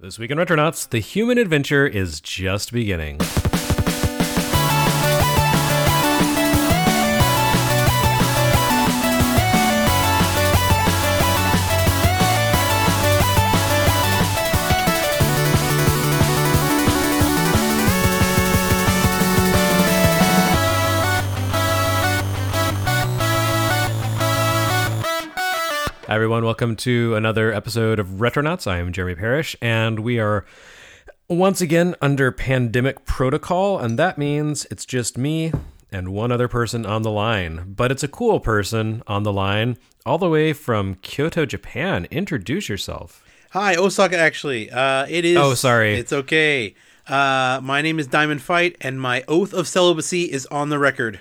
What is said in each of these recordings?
This week in Retronauts, the human adventure is just beginning. Hi everyone, welcome to another episode of Retronauts. I am Jeremy Parrish, and we are once again under pandemic protocol, and that means it's just me and one other person on the line. But it's a cool person on the line, all the way from Kyoto, Japan. Introduce yourself. Hi, Osaka, actually. It is... Oh, sorry. It's okay. My name is Diamond Fight, and my oath of celibacy is on the record.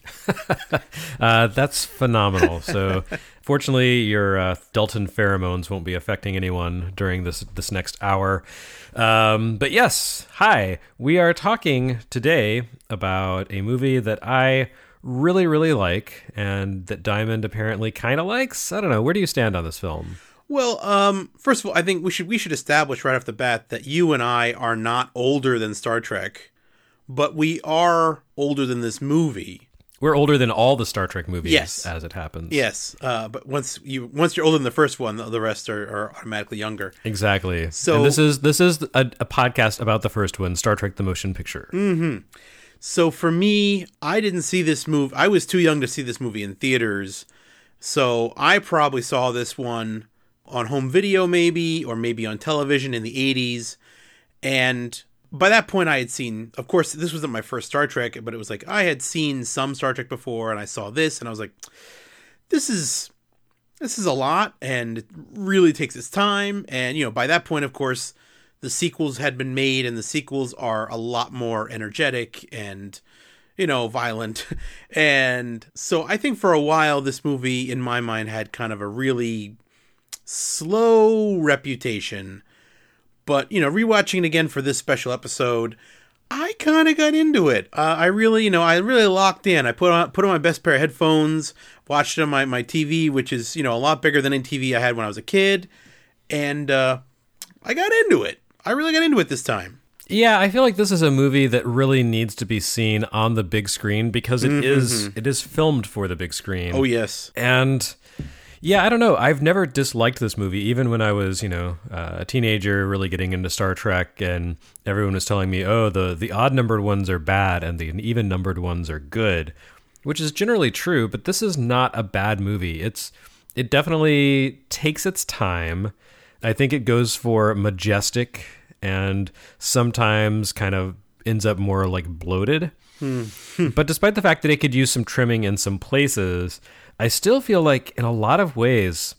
That's phenomenal. So fortunately, your Dalton pheromones won't be affecting anyone during this next hour. But yes, hi. We are talking today about a movie that I really, really like and that Diamond apparently kind of likes. I don't know. Where do you stand on this film? Well, first of all, I think we should establish right off the bat that you and I are not older than Star Trek, but we are older than this movie. We're older than all the Star Trek movies, yes, as it happens. Yes, but once you're older than the first one, the rest are automatically younger. Exactly. So and this is a podcast about the first one, Star Trek: The Motion Picture. Mm-hmm. So for me, I didn't see this movie. I was too young to see this movie in theaters, so I probably saw this one on home video, maybe, or maybe on television in the 80s, and by that point, I had seen, of course, this wasn't my first Star Trek, but it was like I had seen some Star Trek before, and I saw this, and I was like, this is a lot, and it really takes its time. And, by that point, of course, the sequels had been made, and the sequels are a lot more energetic and, violent. And so I think for a while, this movie, in my mind, had kind of a really slow reputation. But, rewatching it again for this special episode, I kind of got into it. I really locked in. I put on my best pair of headphones, watched it on my TV, which is, a lot bigger than any TV I had when I was a kid. And I got into it. I really got into it this time. Yeah, I feel like this is a movie that really needs to be seen on the big screen because it is filmed for the big screen. Oh, yes. And... yeah, I don't know. I've never disliked this movie, even when I was, a teenager, really getting into Star Trek, and everyone was telling me, oh, the odd-numbered ones are bad, and the even-numbered ones are good, which is generally true, but this is not a bad movie. It definitely takes its time. I think it goes for majestic, and sometimes kind of ends up more like bloated. But despite the fact that it could use some trimming in some places, I still feel like in a lot of ways,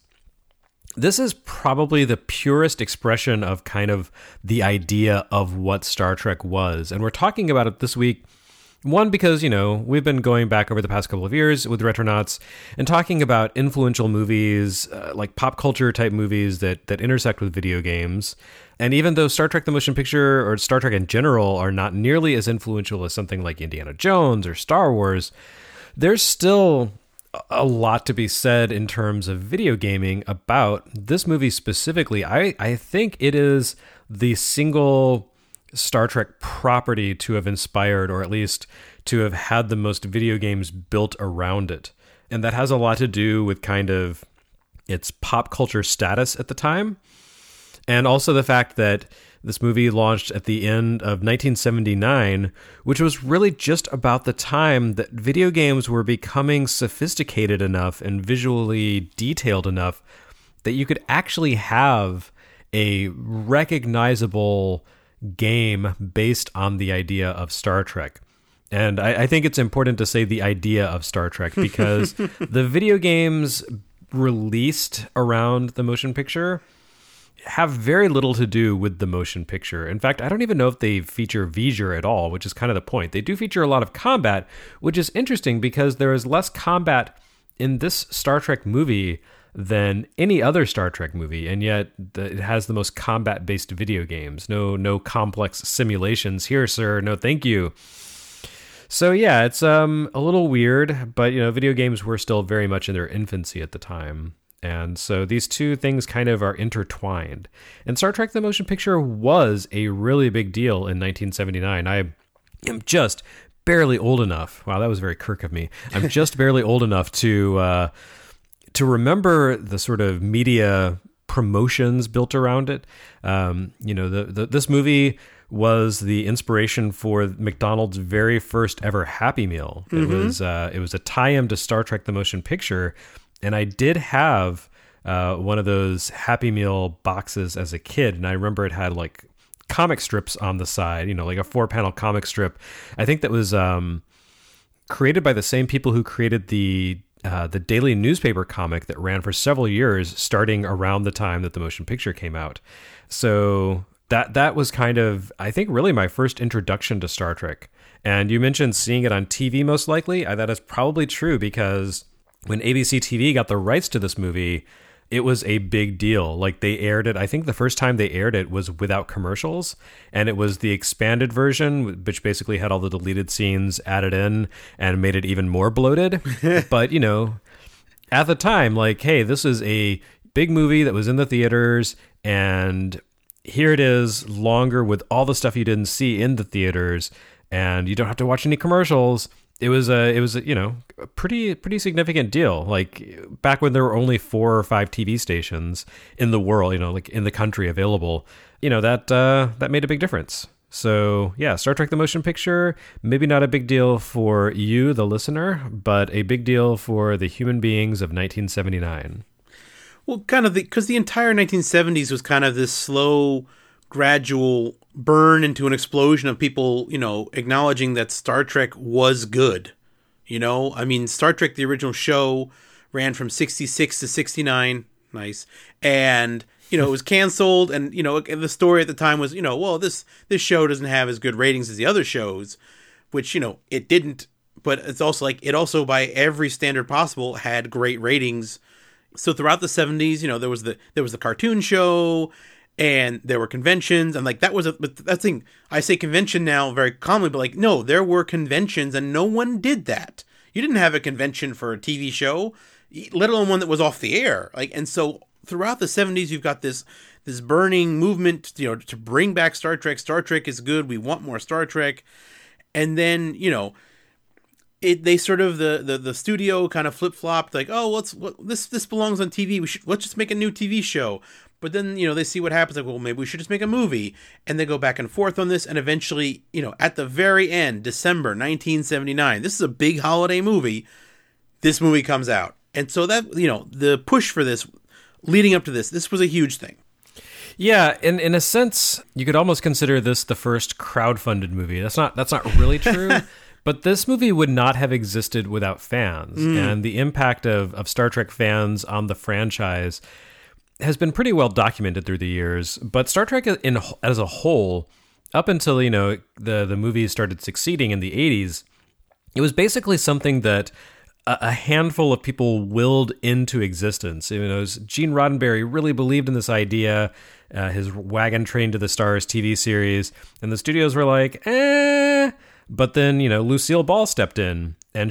this is probably the purest expression of kind of the idea of what Star Trek was. And we're talking about it this week, one, because, we've been going back over the past couple of years with Retronauts and talking about influential movies, like pop culture type movies that intersect with video games. And even though Star Trek: The Motion Picture or Star Trek in general are not nearly as influential as something like Indiana Jones or Star Wars, there's still a lot to be said in terms of video gaming about this movie specifically. I think it is the single Star Trek property to have inspired, or at least to have had the most video games built around it. And that has a lot to do with kind of its pop culture status at the time. And also the fact that this movie launched at the end of 1979, which was really just about the time that video games were becoming sophisticated enough and visually detailed enough that you could actually have a recognizable game based on the idea of Star Trek. And I think it's important to say the idea of Star Trek because the video games released around the motion picture have very little to do with the motion picture. In fact, I don't even know if they feature V'ger at all, which is kind of the point. They do feature a lot of combat, which is interesting because there is less combat in this Star Trek movie than any other Star Trek movie, and yet it has the most combat-based video games. No complex simulations here, sir. No, thank you. So yeah, it's a little weird, but video games were still very much in their infancy at the time. And so these two things kind of are intertwined. And Star Trek the Motion Picture was a really big deal in 1979. I am just barely old enough. Wow, that was very Kirk of me. I'm just barely old enough to remember the sort of media promotions built around it. This movie was the inspiration for McDonald's very first ever Happy Meal. Mm-hmm. It was a tie-in to Star Trek the Motion Picture, and I did have one of those Happy Meal boxes as a kid, and I remember it had like comic strips on the side, like a 4-panel comic strip. I think that was created by the same people who created the daily newspaper comic that ran for several years, starting around the time that the motion picture came out. So that was kind of, I think, really my first introduction to Star Trek. And you mentioned seeing it on TV most likely. That is probably true, because when ABC TV got the rights to this movie, it was a big deal. Like, they aired it, I think the first time they aired it was without commercials, and it was the expanded version, which basically had all the deleted scenes added in and made it even more bloated. But, at the time, like, hey, this is a big movie that was in the theaters, and here it is longer with all the stuff you didn't see in the theaters, and you don't have to watch any commercials. It was a pretty significant deal. Like, back when there were only 4 or 5 TV stations in the world, like in the country available, that made a big difference. So yeah, Star Trek the Motion Picture, maybe not a big deal for you, the listener, but a big deal for the human beings of 1979. Well, because the entire 1970s was kind of this slow, gradual burn into an explosion of people, acknowledging that Star Trek was good. Star Trek, the original show, ran from 66 to 69. Nice. And, it was canceled. And, the story at the time was, well, this show doesn't have as good ratings as the other shows, which, it didn't. But it's also like, it also, by every standard possible, had great ratings. So throughout the 70s, there was the cartoon show, and there were conventions, and like that thing. I say convention now very commonly, but like, no, there were conventions, and no one did that. You didn't have a convention for a TV show, let alone one that was off the air. Like, and so throughout the 70s, you've got this burning movement, to bring back Star Trek. Star Trek is good. We want more Star Trek. And then, they sort of the studio kind of flip flopped, like, oh, this belongs on TV. Let's just make a new TV show. But then, they see what happens, like, well, maybe we should just make a movie. And they go back and forth on this. And eventually, at the very end, December 1979, this is a big holiday movie. This movie comes out. And so that, the push for this leading up to this was a huge thing. Yeah, in a sense, you could almost consider this the first crowdfunded movie. That's not really true. But this movie would not have existed without fans. And the impact of Star Trek fans on the franchise has been pretty well documented through the years. But Star Trek as a whole, up until, the movies started succeeding in the 80s, it was basically something that a handful of people willed into existence. Gene Roddenberry really believed in this idea, his Wagon Train to the Stars TV series, and the studios were like, But then, Lucille Ball stepped in, and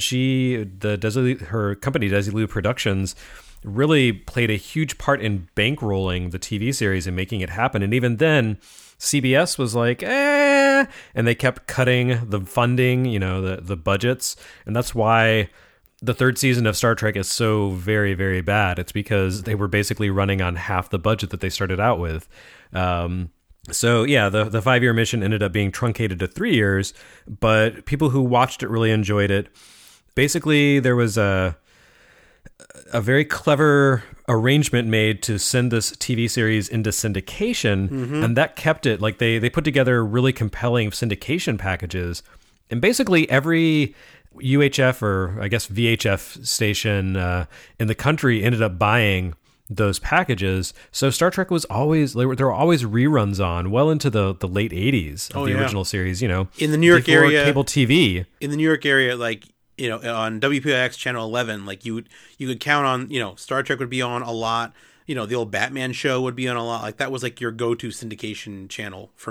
her company, Desilu Productions, really played a huge part in bankrolling the TV series and making it happen. And even then, CBS was like, and they kept cutting the funding, the budgets. And that's why the third season of Star Trek is so very, very bad. It's because they were basically running on half the budget that they started out with. So yeah, the 5-year mission ended up being truncated to 3 years, but people who watched it really enjoyed it. Basically, there was a very clever arrangement made to send this TV series into syndication, and that kept it, like, they put together really compelling syndication packages, and basically every UHF, or I guess VHF station in the country ended up buying those packages. So Star Trek was always, there were always reruns on well into the late 80s of the original series, in the New York area, cable TV. In the New York area, like, on WPIX channel 11, like you could count on, Star Trek would be on a lot. The old Batman show would be on a lot. Like, that was like your go-to syndication channel for me.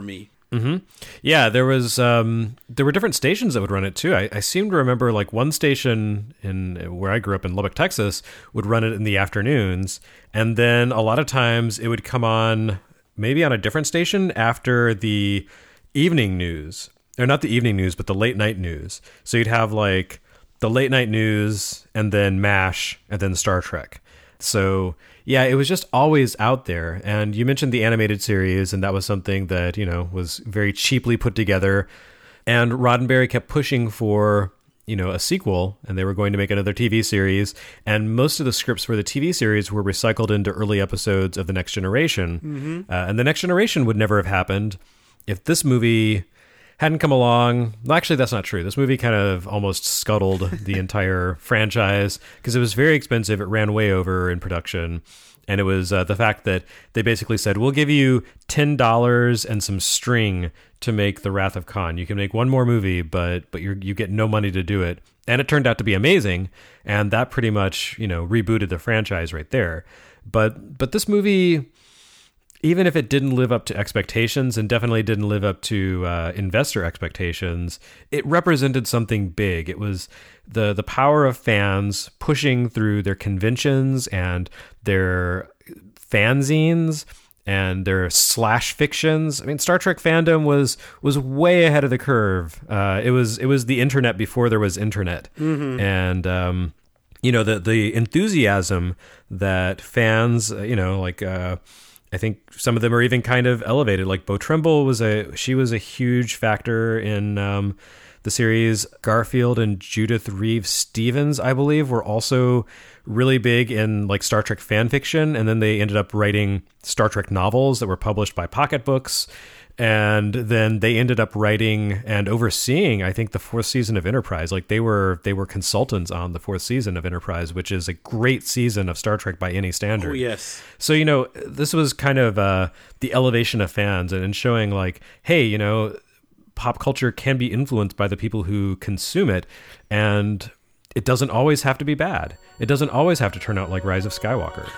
Yeah, there were different stations that would run it too. I seem to remember like one station in where I grew up in Lubbock, Texas, would run it in the afternoons, and then a lot of times it would come on maybe on a different station after the evening news, or not the evening news, but the late night news. So you'd have like the late night news, and then MASH, and then Star Trek. So yeah, it was just always out there. And you mentioned the animated series, and that was something that, was very cheaply put together. And Roddenberry kept pushing for, a sequel, and they were going to make another TV series. And most of the scripts for the TV series were recycled into early episodes of The Next Generation. And The Next Generation would never have happened if this movie hadn't come along. Well, actually, that's not true. This movie kind of almost scuttled the entire franchise because it was very expensive. It ran way over in production. And it was the fact that they basically said, we'll give you $10 and some string to make The Wrath of Khan. You can make one more movie, but you get no money to do it. And it turned out to be amazing. And that pretty much, rebooted the franchise right there. But this movie, even if it didn't live up to expectations and definitely didn't live up to investor expectations, it represented something big. It was the power of fans pushing through their conventions and their fanzines and their slash fictions. I mean, Star Trek fandom was way ahead of the curve. It was the internet before there was internet. And the enthusiasm that fans, I think some of them are even kind of elevated. Like Beau Trimble was a huge factor in the series. Garfield and Judith Reeves Stevens, I believe, were also really big in like Star Trek fan fiction. And then they ended up writing Star Trek novels that were published by Pocket Books. And then they ended up writing and overseeing, I think, the fourth season of Enterprise. Like they were consultants on the fourth season of Enterprise, which is a great season of Star Trek by any standard. Oh, yes. So, this was kind of the elevation of fans and showing like, hey, pop culture can be influenced by the people who consume it. And it doesn't always have to be bad. It doesn't always have to turn out like Rise of Skywalker.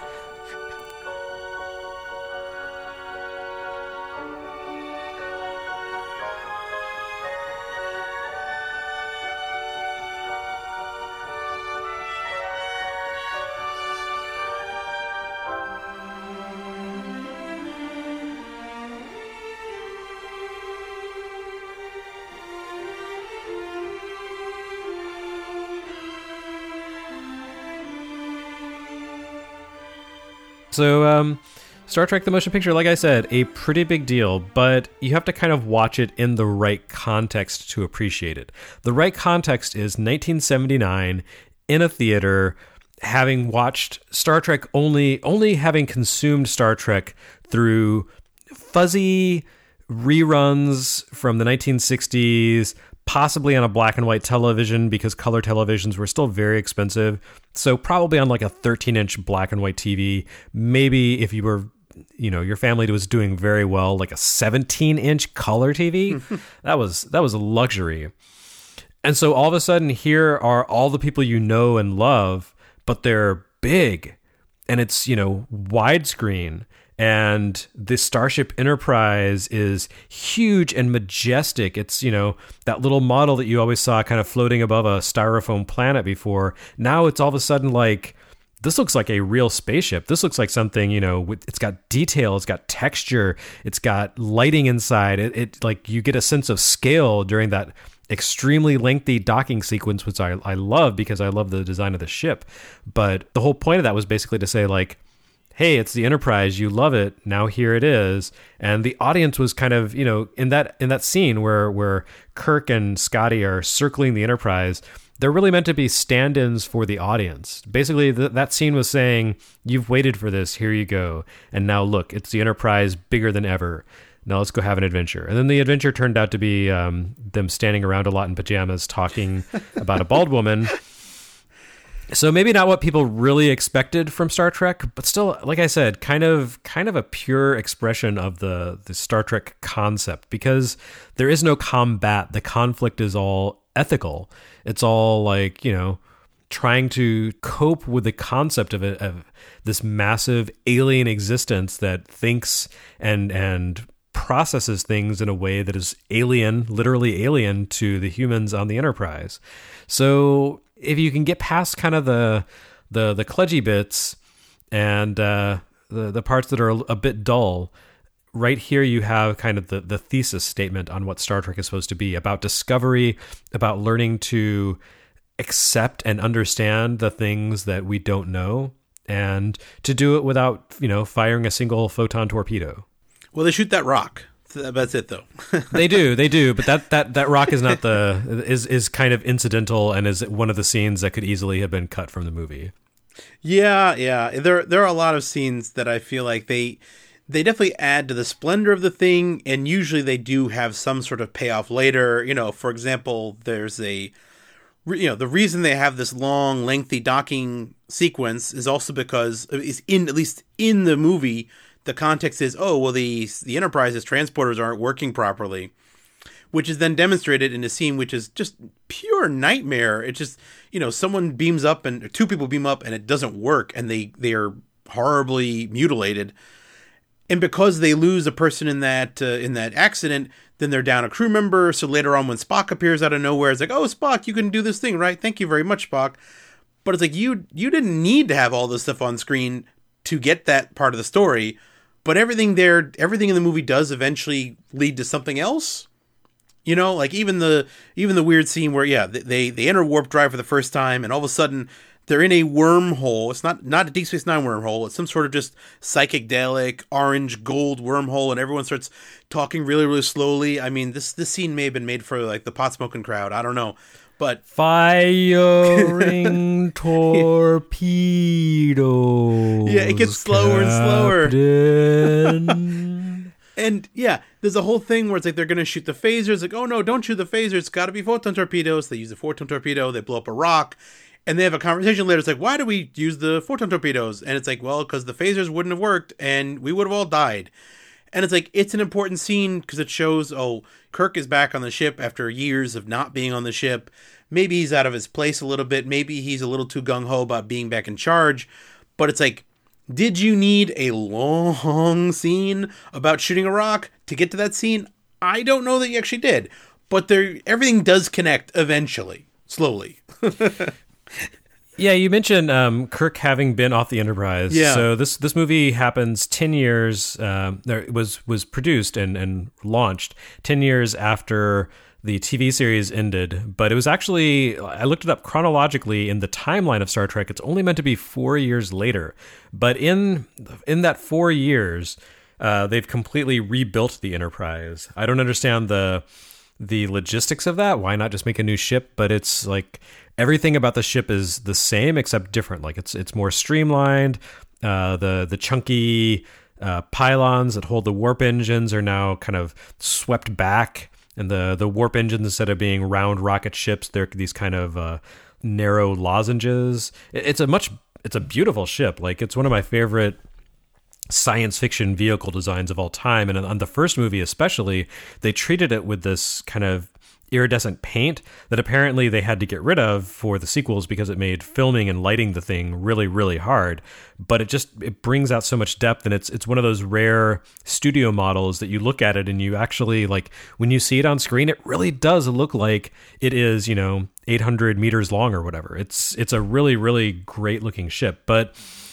So, Star Trek The Motion Picture, like I said, a pretty big deal, but you have to kind of watch it in the right context to appreciate it. The right context is 1979 in a theater, having watched Star Trek only having consumed Star Trek through fuzzy reruns from the 1960s, possibly on a black and white television because color televisions were still very expensive. So probably on like a 13-inch black and white TV. Maybe if you were, your family was doing very well, like a 17-inch color TV. That was a luxury. And so all of a sudden here are all the people you know and love, but they're big and it's, widescreen. And this Starship Enterprise is huge and majestic. It's, that little model that you always saw kind of floating above a styrofoam planet before. Now it's all of a sudden like, this looks like a real spaceship. This looks like something, it's got detail, it's got texture, it's got lighting inside. It like you get a sense of scale during that extremely lengthy docking sequence, which I love because I love the design of the ship. But the whole point of that was basically to say like, hey, it's the Enterprise, you love it, now here it is. And the audience was kind of, in that scene where Kirk and Scotty are circling the Enterprise, they're really meant to be stand-ins for the audience. Basically, that scene was saying, you've waited for this, here you go. And now look, it's the Enterprise bigger than ever. Now let's go have an adventure. And then the adventure turned out to be them standing around a lot in pajamas talking about a bald woman. So maybe not what people really expected from Star Trek, but still, like I said, kind of a pure expression of the Star Trek concept, because there is no combat. The conflict is all ethical. It's all like, trying to cope with the concept of this massive alien existence that thinks and processes things in a way that is alien, literally alien to the humans on the Enterprise. So if you can get past kind of the kludgy bits and the parts that are a bit dull, right here you have kind of the thesis statement on what Star Trek is supposed to be, about discovery, about learning to accept and understand the things that we don't know, and to do it without, firing a single photon torpedo. Well, they shoot that rock. That's it, though. They do, but that rock is not is kind of incidental and is one of the scenes that could easily have been cut from the movie. Yeah. There are a lot of scenes that I feel like they definitely add to the splendor of the thing, and usually they do have some sort of payoff later. For example, there's the reason they have this long, lengthy docking sequence is also because at least in the movie, the context is, the Enterprise's transporters aren't working properly, which is then demonstrated in a scene which is just pure nightmare. It's just, someone beams up and two people beam up and it doesn't work, and they are horribly mutilated. And because they lose a person in that accident, then they're down a crew member. So later on, when Spock appears out of nowhere, it's like, "Oh, Spock, you can do this thing, right? Thank you very much, Spock." But it's like, you didn't need to have all this stuff on screen to get that part of the story. But everything in the movie does eventually lead to something else. Like even the weird scene where they enter warp drive for the first time, and all of a sudden they're in a wormhole. It's not a Deep Space Nine wormhole. It's some sort of just psychedelic orange gold wormhole, and everyone starts talking really, really slowly. I mean, this scene may have been made for like the pot smoking crowd. I don't know, but firing torpedoes. Yeah, it gets slower and slower. And there's a whole thing where it's like they're going to shoot the phasers. Like, oh no, don't shoot the phasers. It's got to be photon torpedoes. They use a photon torpedo. They blow up a rock. And they have a conversation later. It's like, why do we use the photon torpedoes? And it's like, well, because the phasers wouldn't have worked and we would have all died. And it's like, it's an important scene because it shows, Kirk is back on the ship after years of not being on the ship. Maybe he's out of his place a little bit. Maybe he's a little too gung-ho about being back in charge. But it's like, did you need a long scene about shooting a rock to get to that scene? I don't know that you actually did. But everything does connect eventually, slowly. Yeah, you mentioned Kirk having been off the Enterprise. Yeah. So this movie happens 10 years. It was produced and launched 10 years after the TV series ended. But it was actually, I looked it up chronologically in the timeline of Star Trek. It's only meant to be 4 years later. But in that 4 years, they've completely rebuilt the Enterprise. I don't understand the logistics of that. Why not just make a new ship? But it's like everything about the ship is the same except different. Like it's more streamlined. The chunky pylons that hold the warp engines are now kind of swept back, and the warp engines, instead of being round rocket ships, they're these kind of narrow lozenges. It's a beautiful ship. Like, it's one of my favorite science fiction vehicle designs of all time. And on the first movie especially, they treated it with this kind of iridescent paint that apparently they had to get rid of for the sequels because it made filming and lighting the thing really, really hard. But it brings out so much depth, and it's one of those rare studio models that you look at it and you actually, like, when you see it on screen, it really does look like it is, 800 meters long or whatever. It's a really, really great looking ship. But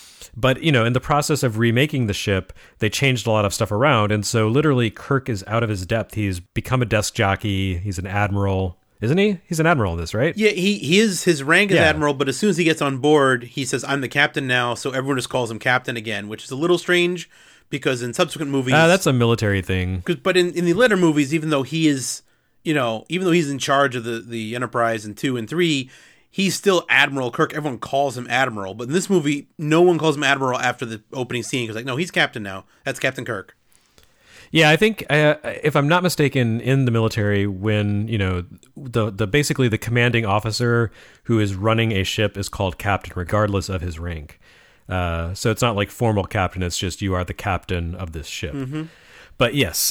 in the process of remaking the ship, they changed a lot of stuff around. And so literally Kirk is out of his depth. He's become a desk jockey. He's an admiral, isn't he? He's an admiral in this, right? Yeah, he is. His rank is admiral, but as soon as he gets on board, he says, "I'm the captain now." So everyone just calls him captain again, which is a little strange because in subsequent movies... that's a military thing. But in the later movies, even though he's in charge of the Enterprise in 2 and 3... he's still Admiral Kirk. Everyone calls him Admiral. But in this movie, no one calls him Admiral after the opening scene. It's like, no, he's Captain now. That's Captain Kirk. Yeah, I think, if I'm not mistaken, in the military, when, basically the commanding officer who is running a ship is called Captain, regardless of his rank. So it's not like formal captain. It's just, you are the captain of this ship. Mm-hmm. But yes,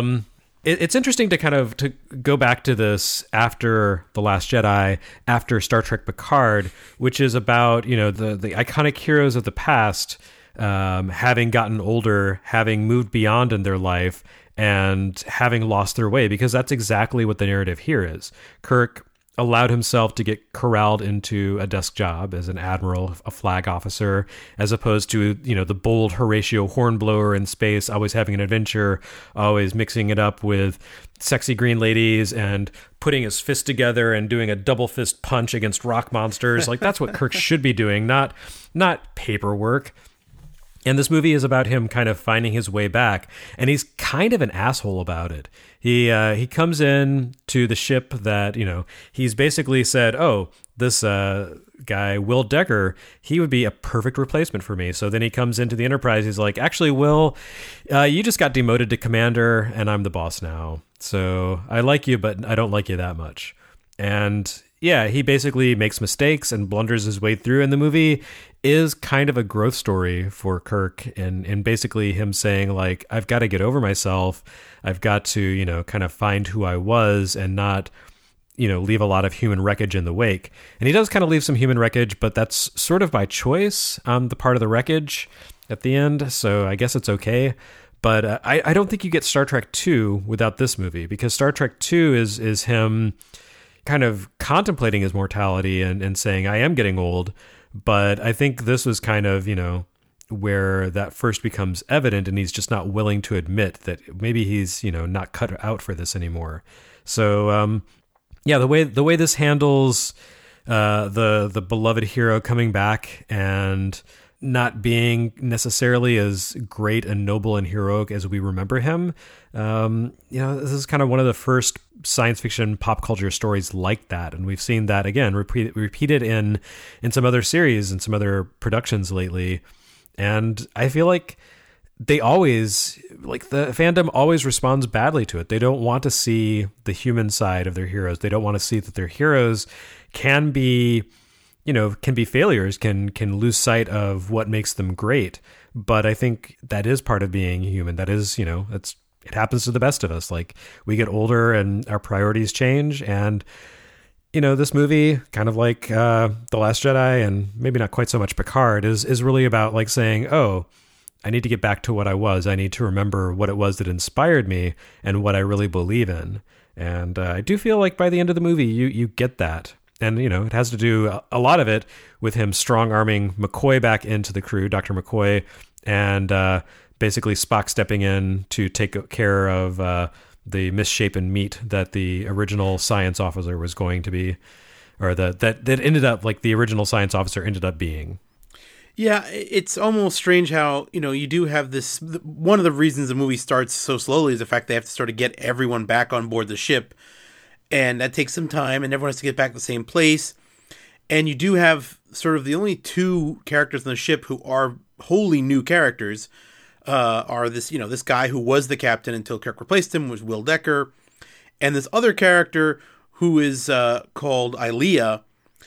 it's interesting to go back to this after The Last Jedi, after Star Trek Picard, which is about, the iconic heroes of the past having gotten older, having moved beyond in their life, and having lost their way, because that's exactly what the narrative here is. Kirk allowed himself to get corralled into a desk job as an admiral, a flag officer, as opposed to, the bold Horatio Hornblower in space, always having an adventure, always mixing it up with sexy green ladies and putting his fist together and doing a double fist punch against rock monsters. Like, that's what Kirk should be doing, not paperwork. And this movie is about him kind of finding his way back, and he's kind of an asshole about it. He comes in to the ship that, he's basically said, oh, this guy, Will Decker, he would be a perfect replacement for me. So then he comes into the Enterprise. He's like, actually, Will, you just got demoted to commander, and I'm the boss now. So I like you, but I don't like you that much. And yeah, he basically makes mistakes and blunders his way through. And the movie is kind of a growth story for Kirk, and basically him saying, like, I've got to get over myself. I've got to, kind of find who I was and not, leave a lot of human wreckage in the wake. And he does kind of leave some human wreckage, but that's sort of by choice on the part of the wreckage at the end. So I guess it's okay. But I don't think you get Star Trek 2 without this movie, because Star Trek 2 is him kind of contemplating his mortality and saying, I am getting old. But I think this was kind of, where that first becomes evident, and he's just not willing to admit that maybe he's, not cut out for this anymore. So, the way this handles the beloved hero coming back and not being necessarily as great and noble and heroic as we remember him. This is kind of one of the first science fiction pop culture stories like that. And we've seen that again, repeated in some other series and some other productions lately. And I feel like the fandom always responds badly to it. They don't want to see the human side of their heroes. They don't want to see that their heroes can be failures, can lose sight of what makes them great. But I think that is part of being human. That is, it happens to the best of us. Like, we get older and our priorities change. And, this movie, kind of like The Last Jedi, and maybe not quite so much Picard, is really about like saying, oh, I need to get back to what I was. I need to remember what it was that inspired me and what I really believe in. And I do feel like by the end of the movie, you get that. And, it has to do a lot of it with him strong-arming McCoy back into the crew, Dr. McCoy, and basically Spock stepping in to take care of the misshapen meat that the original science officer was going to be, or that ended up, like, the original science officer ended up being. Yeah, it's almost strange how, you do have this. One of the reasons the movie starts so slowly is the fact they have to sort of get everyone back on board the ship. And that takes some time, and everyone has to get back to the same place. And you do have sort of the only two characters on the ship who are wholly new characters are this, this guy who was the captain until Kirk replaced him, was Will Decker. And this other character who is called Ilia.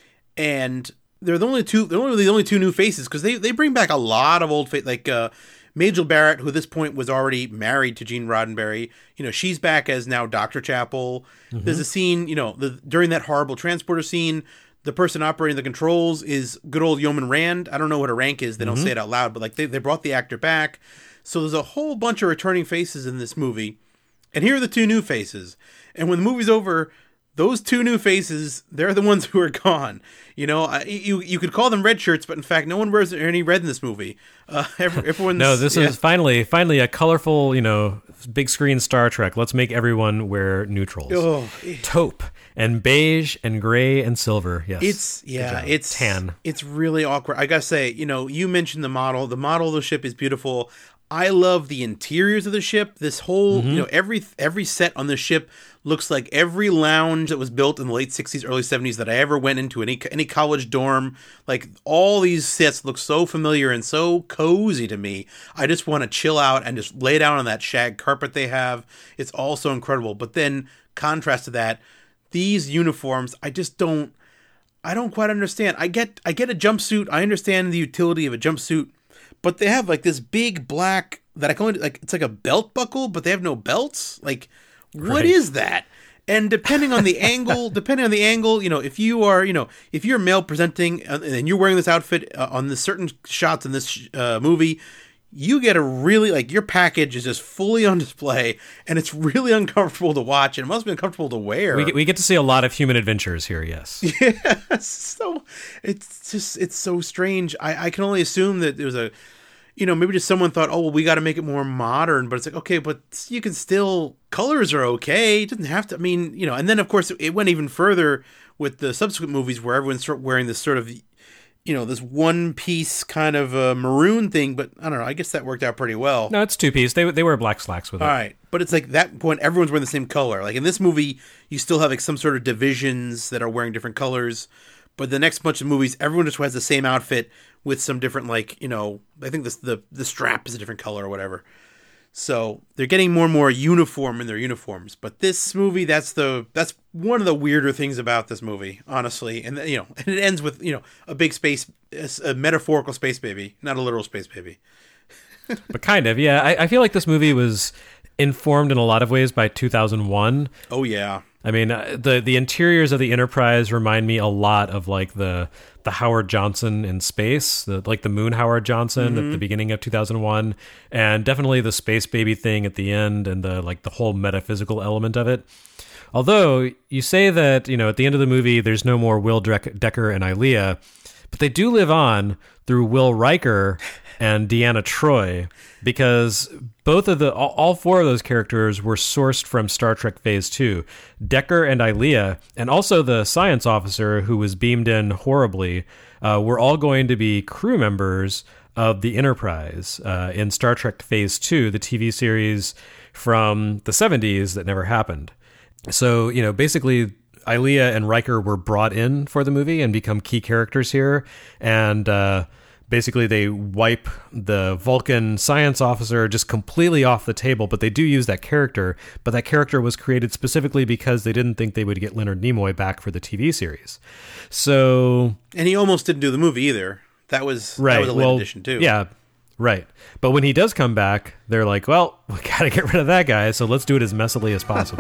And they're the only two new faces, because they bring back a lot of old faces, like Majel Barrett, who at this point was already married to Gene Roddenberry. She's back as now Dr. Chapel. Mm-hmm. There's a scene, during that horrible transporter scene, the person operating the controls is good old Yeoman Rand. I don't know what her rank is. They don't say it out loud, but like they brought the actor back. So there's a whole bunch of returning faces in this movie. And here are the two new faces. And when the movie's over, those two new faces, they're the ones who are gone. You could call them red shirts, but in fact, no one wears any red in this movie. Everyone's no. This is finally a colorful, big screen Star Trek. Let's make everyone wear neutrals. Oh. Taupe and beige and gray and silver. Yes, it's tan. It's really awkward. I gotta say, you mentioned the model. The model of the ship is beautiful. I love the interiors of the ship. This whole, every set on the ship looks like every lounge that was built in the late 60s, early 70s that I ever went into, any college dorm. Like, all these sets look so familiar and so cozy to me. I just want to chill out and just lay down on that shag carpet they have. It's all so incredible. But then, contrast to that, these uniforms, I don't quite understand. I get a jumpsuit. I understand the utility of a jumpsuit. But they have like this big black that I call it, like, it's like a belt buckle, but they have no belts. Like, what is that? And depending on the angle, if you're male presenting and you're wearing this outfit on the certain shots in this movie, you get a really, like, your package is just fully on display, and it's really uncomfortable to watch, and it must be uncomfortable to wear. We get to see a lot of human adventures here, yes. Yeah, so it's so strange. I can only assume that it was a, maybe just someone thought, oh, well, we got to make it more modern, but it's like, okay, but you can still, colors are okay. It doesn't have to, and then of course it went even further with the subsequent movies where everyone's started wearing this sort of, this one piece kind of maroon thing, but I don't know. I guess that worked out pretty well. No, it's two piece. They wear black slacks with it. All right. But it's like that point, everyone's wearing the same color. Like in this movie, you still have like some sort of divisions that are wearing different colors. But the next bunch of movies, everyone just has the same outfit with some different, like, I think the strap is a different color or whatever. So they're getting more and more uniform in their uniforms. But this movie, that's one of the weirder things about this movie, honestly. And and it ends with a big a metaphorical space baby, not a literal space baby. But kind of, yeah. I feel like this movie was informed in a lot of ways by 2001. Oh yeah. I mean, the interiors of the Enterprise remind me a lot of like the Howard Johnson in space, like the Moon Howard Johnson at the beginning of 2001, and definitely the space baby thing at the end, and the whole metaphysical element of it. Although you say that at the end of the movie there's no more Will Decker and Ilia, but they do live on through Will Riker and Deanna Troi, because both of all four of those characters were sourced from Star Trek Phase 2. Decker and Ilia, and also the science officer who was beamed in horribly, were all going to be crew members of the Enterprise in Star Trek Phase 2, the TV series from the 70s that never happened. So, basically, Ilia and Riker were brought in for the movie and become key characters here, and basically, they wipe the Vulcan science officer just completely off the table, but they do use that character. But that character was created specifically because they didn't think they would get Leonard Nimoy back for the TV series. So, and he almost didn't do the movie either. That was right. That was a late addition too. Yeah, right. But when he does come back, they're like, well, we got to get rid of that guy, so let's do it as messily as possible.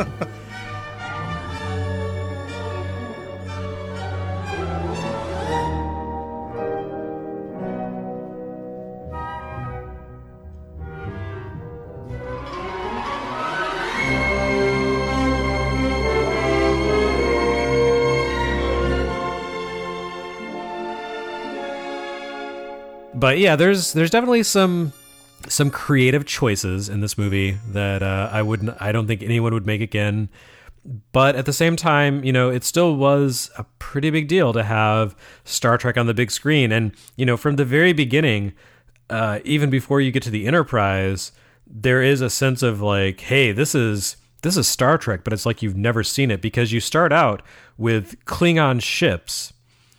But yeah, there's definitely some creative choices in this movie that I don't think anyone would make again. But at the same time, it still was a pretty big deal to have Star Trek on the big screen. And, from the very beginning, even before you get to the Enterprise, there is a sense of like, hey, this is Star Trek, but it's like you've never seen it, because you start out with Klingon ships,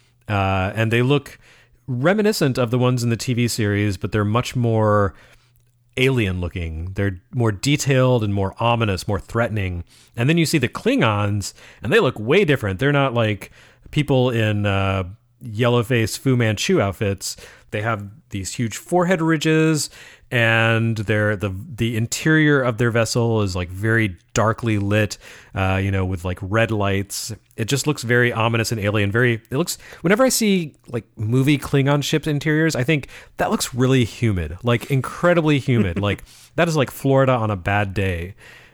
and they look reminiscent of the ones in the TV series, but they're much more alien looking. They're more detailed and more ominous, more threatening. And then you see the Klingons, and they look way different. They're not like people in yellow-faced Fu Manchu outfits. They have these huge forehead ridges, and the interior of their vessel is like very darkly lit, with like red lights. It just looks very ominous and alien. Whenever I see like movie Klingon ship interiors, I think that looks really humid, like incredibly humid. Like that is like Florida on a bad day.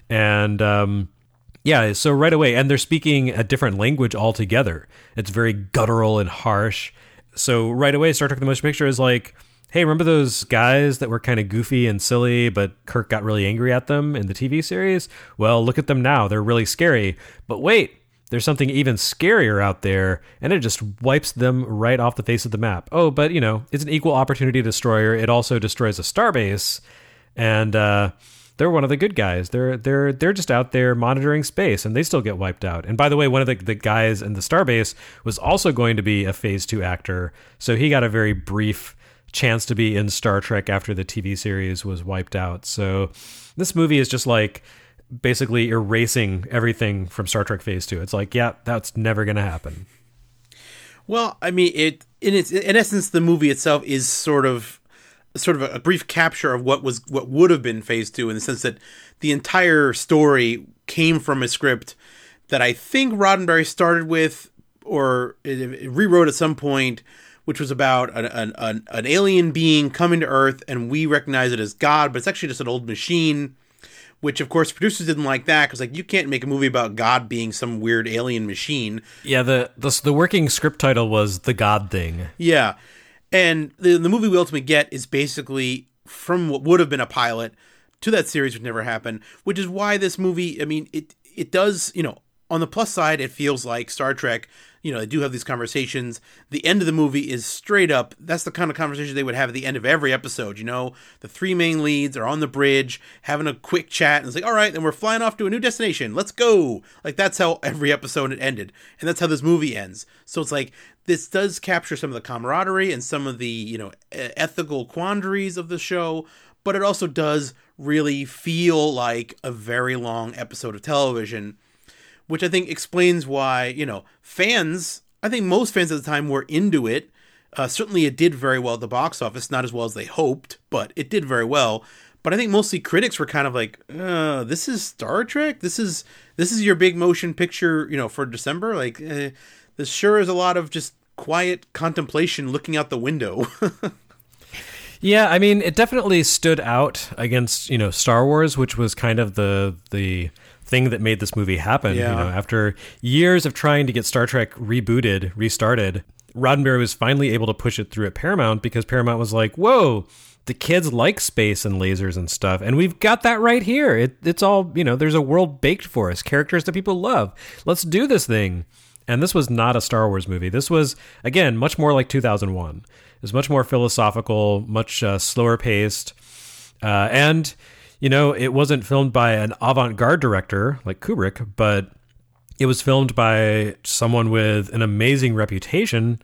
And yeah, so right away, and they're speaking a different language altogether. It's very guttural and harsh. So right away, Star Trek The Motion Picture is like, hey, remember those guys that were kind of goofy and silly, but Kirk got really angry at them in the TV series? Well, look at them now. They're really scary. But wait, there's something even scarier out there, and it just wipes them right off the face of the map. Oh, but, it's an equal opportunity destroyer. It also destroys a starbase, and they're one of the good guys. They're just out there monitoring space, and they still get wiped out. And by the way, one of the guys in the starbase was also going to be a Phase 2 actor, so he got a very brief chance to be in Star Trek after the TV series was wiped out. So this movie is just like basically erasing everything from Star Trek Phase 2. It's like, yeah, that's never going to happen. Well, I mean, in essence, the movie itself is sort of a brief capture of what would have been Phase 2, in the sense that the entire story came from a script that I think Roddenberry started with, or it rewrote at some point, which was about an alien being coming to Earth, and we recognize it as God, but it's actually just an old machine, which, of course, producers didn't like that, because, like, you can't make a movie about God being some weird alien machine. Yeah, the working script title was The God Thing. Yeah, and the movie we ultimately get is basically from what would have been a pilot to that series, which never happened, which is why this movie, I mean, it does, on the plus side, it feels like Star Trek. They do have these conversations. The end of the movie is straight up, that's the kind of conversation they would have at the end of every episode. The three main leads are on the bridge, having a quick chat, and it's like, all right, then we're flying off to a new destination. Let's go. Like, that's how every episode had ended. And that's how this movie ends. So it's like, this does capture some of the camaraderie and some of the, ethical quandaries of the show, but it also does really feel like a very long episode of television, which I think explains why, fans, I think most fans at the time were into it. Certainly it did very well at the box office, not as well as they hoped, but it did very well. But I think mostly critics were kind of like, this is Star Trek? This is your big motion picture, for December? Like, this sure is a lot of just quiet contemplation looking out the window. Yeah, I mean, it definitely stood out against, Star Wars, which was kind of the thing that made this movie happen. Yeah. After years of trying to get Star Trek restarted, Roddenberry was finally able to push it through at Paramount, because Paramount was like, whoa, the kids like space and lasers and stuff, and we've got that right here. It's all, there's a world baked for us, characters that people love. Let's do this thing. And this was not a Star Wars movie. This was, again, much more like 2001. It was much more philosophical, much slower paced, and it wasn't filmed by an avant-garde director like Kubrick, but it was filmed by someone with an amazing reputation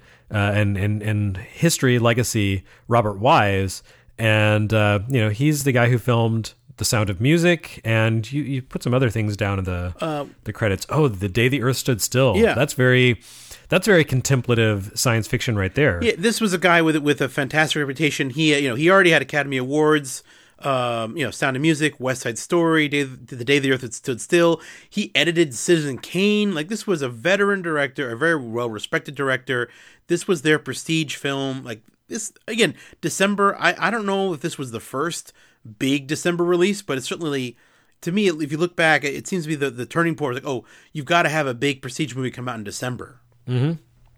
and history, legacy, Robert Wise. And, he's the guy who filmed The Sound of Music, and you put some other things down in the credits. Oh, The Day the Earth Stood Still. Yeah. That's very contemplative science fiction right there. Yeah, this was a guy with a fantastic reputation. He already had Academy Awards. Sound of Music, West Side Story, The Day the Earth Stood Still. He edited Citizen Kane. Like, this was a veteran director, a very well-respected director. This was their prestige film. Like, this, again, December, I don't know if this was the first big December release, but it's certainly, to me, if you look back, it seems to be the turning point. Like, oh, you've got to have a big prestige movie come out in December. Mm-hmm.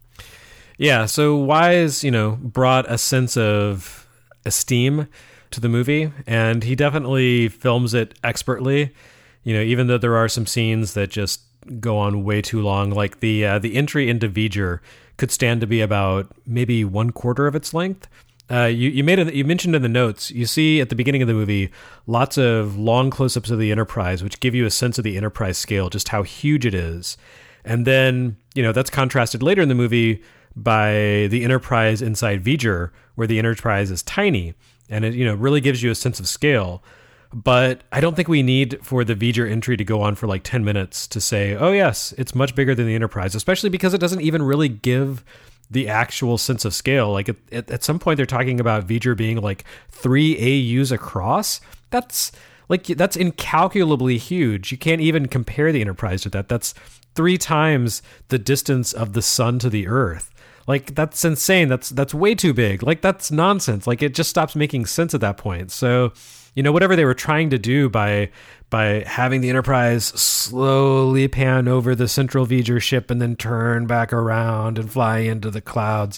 Yeah, so Wise, brought a sense of esteem to the movie, and he definitely films it expertly. Even though there are some scenes that just go on way too long, like the entry into V'ger could stand to be about maybe 1/4 of its length. You mentioned in the notes, you see at the beginning of the movie lots of long close-ups of the Enterprise, which give you a sense of the Enterprise scale, just how huge it is. And then, that's contrasted later in the movie by the Enterprise inside V'ger, where the Enterprise is tiny. And it, really gives you a sense of scale. But I don't think we need for the V'ger entry to go on for like 10 minutes to say, oh yes, it's much bigger than the Enterprise, especially because it doesn't even really give the actual sense of scale. Like at some point they're talking about V'ger being like 3 AUs across. That's incalculably huge. You can't even compare the Enterprise to that. That's 3 times the distance of the sun to the Earth. Like, that's insane. That's way too big. Like, that's nonsense. Like, it just stops making sense at that point. So, whatever they were trying to do by having the Enterprise slowly pan over the central V'ger ship and then turn back around and fly into the clouds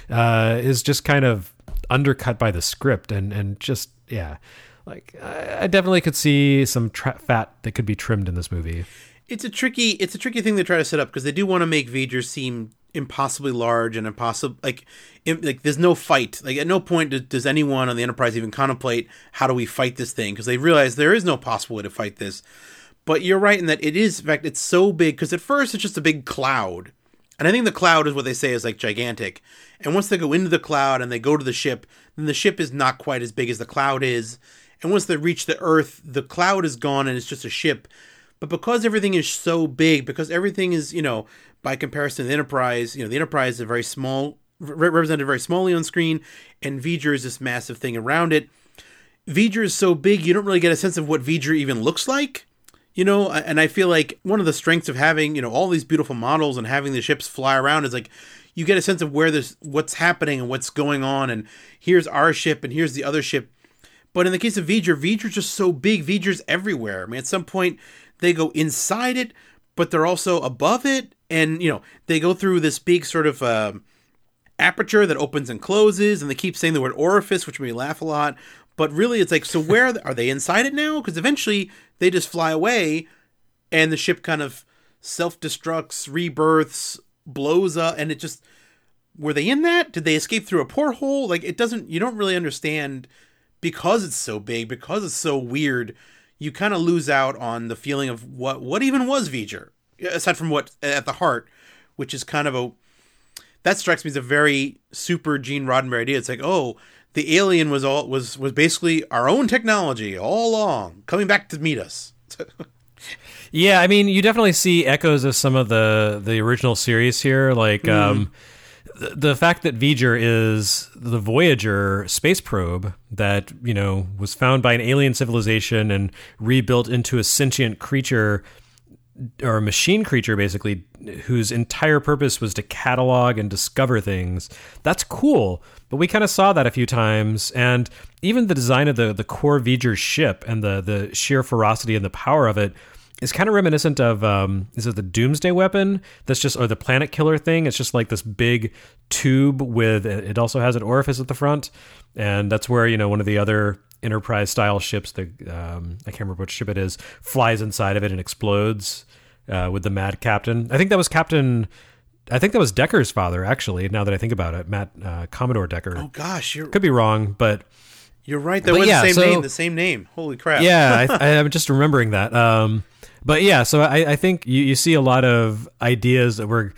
is just kind of undercut by the script and just, yeah. Like, I definitely could see some fat that could be trimmed in this movie. It's a tricky thing they try to set up, because they do want to make V'ger seem impossibly large and impossible, like there's no fight. Like, at no point does anyone on the Enterprise even contemplate, how do we fight this thing, because they realize there is no possible way to fight this. But you're right in that it is, in fact, it's so big, because at first it's just a big cloud, and I think the cloud is what they say is like gigantic, and once they go into the cloud and they go to the ship, then the ship is not quite as big as the cloud is, and once they reach the Earth, the cloud is gone and it's just a ship. But because everything is so big, because everything is, by comparison to the Enterprise, the Enterprise is a very small, represented very smallly on screen, and V'ger is this massive thing around it. V'ger is so big, you don't really get a sense of what V'ger even looks like, and I feel like one of the strengths of having, all these beautiful models and having the ships fly around is like, you get a sense of where there's what's happening and what's going on, and here's our ship and here's the other ship. But in the case of V'Ger's just so big. V'Ger's everywhere. I mean, at some point they go inside it, but they're also above it, and they go through this big sort of aperture that opens and closes, and they keep saying the word orifice, which made me laugh a lot. But really, it's like, so where are they inside it now? Because eventually they just fly away, and the ship kind of self-destructs, rebirths, blows up, and it just, were they in that? Did they escape through a porthole? Like, you don't really understand, because it's so big, because it's so weird. You kind of lose out on the feeling of what even was V'Ger, aside from what at the heart, which is kind of that strikes me as a very super Gene Roddenberry idea. It's like, oh, the alien was basically our own technology all along, coming back to meet us. Yeah, I mean, you definitely see echoes of some of the original series here, like the fact that V'Ger is the Voyager space probe that was found by an alien civilization and rebuilt into a sentient creature, or a machine creature, basically, whose entire purpose was to catalog and discover things. That's cool, but we kind of saw that a few times, and even the design of the core V'Ger ship and the sheer ferocity and the power of it is kind of reminiscent of, is it the Doomsday Weapon? That's just, or the Planet Killer thing. It's just like this big tube with, it also has an orifice at the front, and that's where, one of the other Enterprise-style ships, I can't remember which ship it is, flies inside of it and explodes with the Mad Captain. I think that was Decker's father, actually, now that I think about it, Commodore Decker. Oh, gosh. Could be wrong, but... You're right, that was the same name. Holy crap. Yeah, I'm just remembering that. But yeah, so I think you see a lot of ideas that were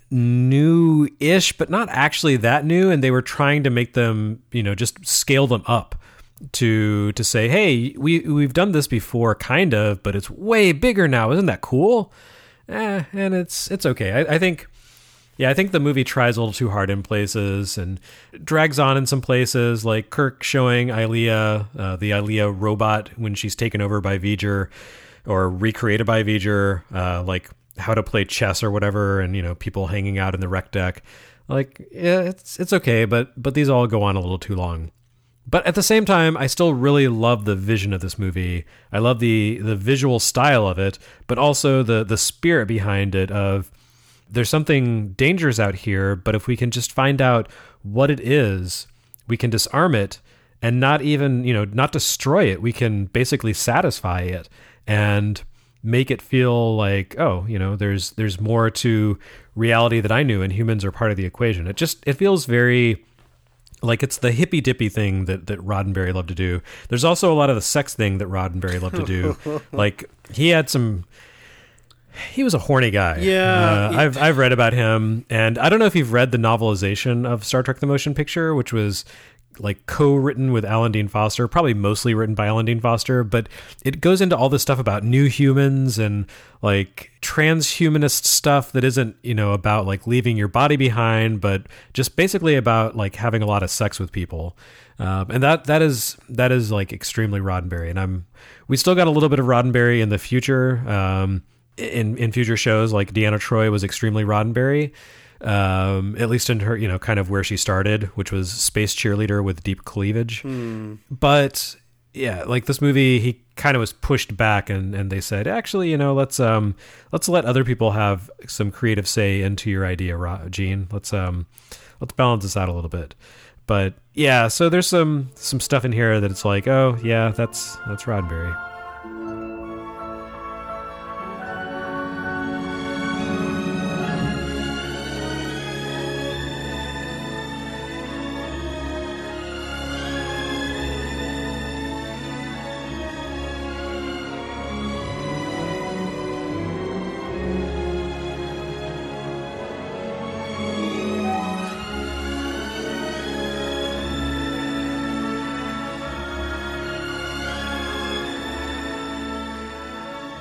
new-ish, but not actually that new, and they were trying to make them, just scale them up to say, hey, we've done this before, kind of, but it's way bigger now. Isn't that cool? And it's okay. I think the movie tries a little too hard in places and drags on in some places, like Kirk showing Ilia, the Ilia robot, when she's taken over by V'Ger or recreated by V'Ger, like how to play chess or whatever, and people hanging out in the rec deck. Like, yeah, it's okay, but these all go on a little too long. But at the same time, I still really love the vision of this movie. I love the visual style of it, but also the spirit behind it of, there's something dangerous out here, but if we can just find out what it is, we can disarm it and not even, not destroy it. We can basically satisfy it and make it feel like, oh, there's more to reality that I knew, and humans are part of the equation. It feels very like it's the hippy dippy thing that Roddenberry loved to do. There's also a lot of the sex thing that Roddenberry loved to do. Like, he was a horny guy. Yeah. I've read about him, and I don't know if you've read the novelization of Star Trek: The Motion Picture, which was like co-written with Alan Dean Foster, probably mostly written by Alan Dean Foster, but it goes into all this stuff about new humans and like transhumanist stuff that isn't, about like leaving your body behind, but just basically about like having a lot of sex with people. And that is like extremely Roddenberry. And we still got a little bit of Roddenberry in the future. In future shows, like Deanna Troi was extremely Roddenberry, at least in her, kind of where she started, which was space cheerleader with deep cleavage. But yeah, like this movie, he kind of was pushed back, and they said, actually, let's let other people have some creative say into your idea, Gene. Let's balance this out a little bit. But yeah, so there's some stuff in here that it's like, oh yeah, that's Roddenberry.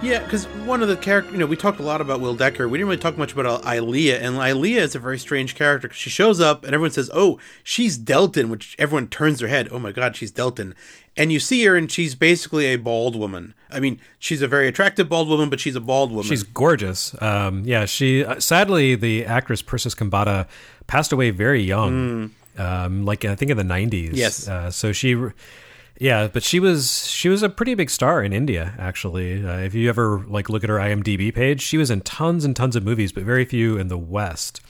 Yeah, because one of the characters, we talked a lot about Will Decker. We didn't really talk much about Ilea, and Ilea is a very strange character. She shows up, and everyone says, oh, she's Delton, which everyone turns their head. Oh my God, she's Delton. And you see her, and she's basically a bald woman. I mean, she's a very attractive bald woman, but she's a bald woman. She's gorgeous. She sadly, the actress Persis Khambatta passed away very young, like I think in the 90s. Yes. So she... Yeah, but she was a pretty big star in India, actually. If you ever look at her IMDb page, she was in tons and tons of movies, but very few in the West.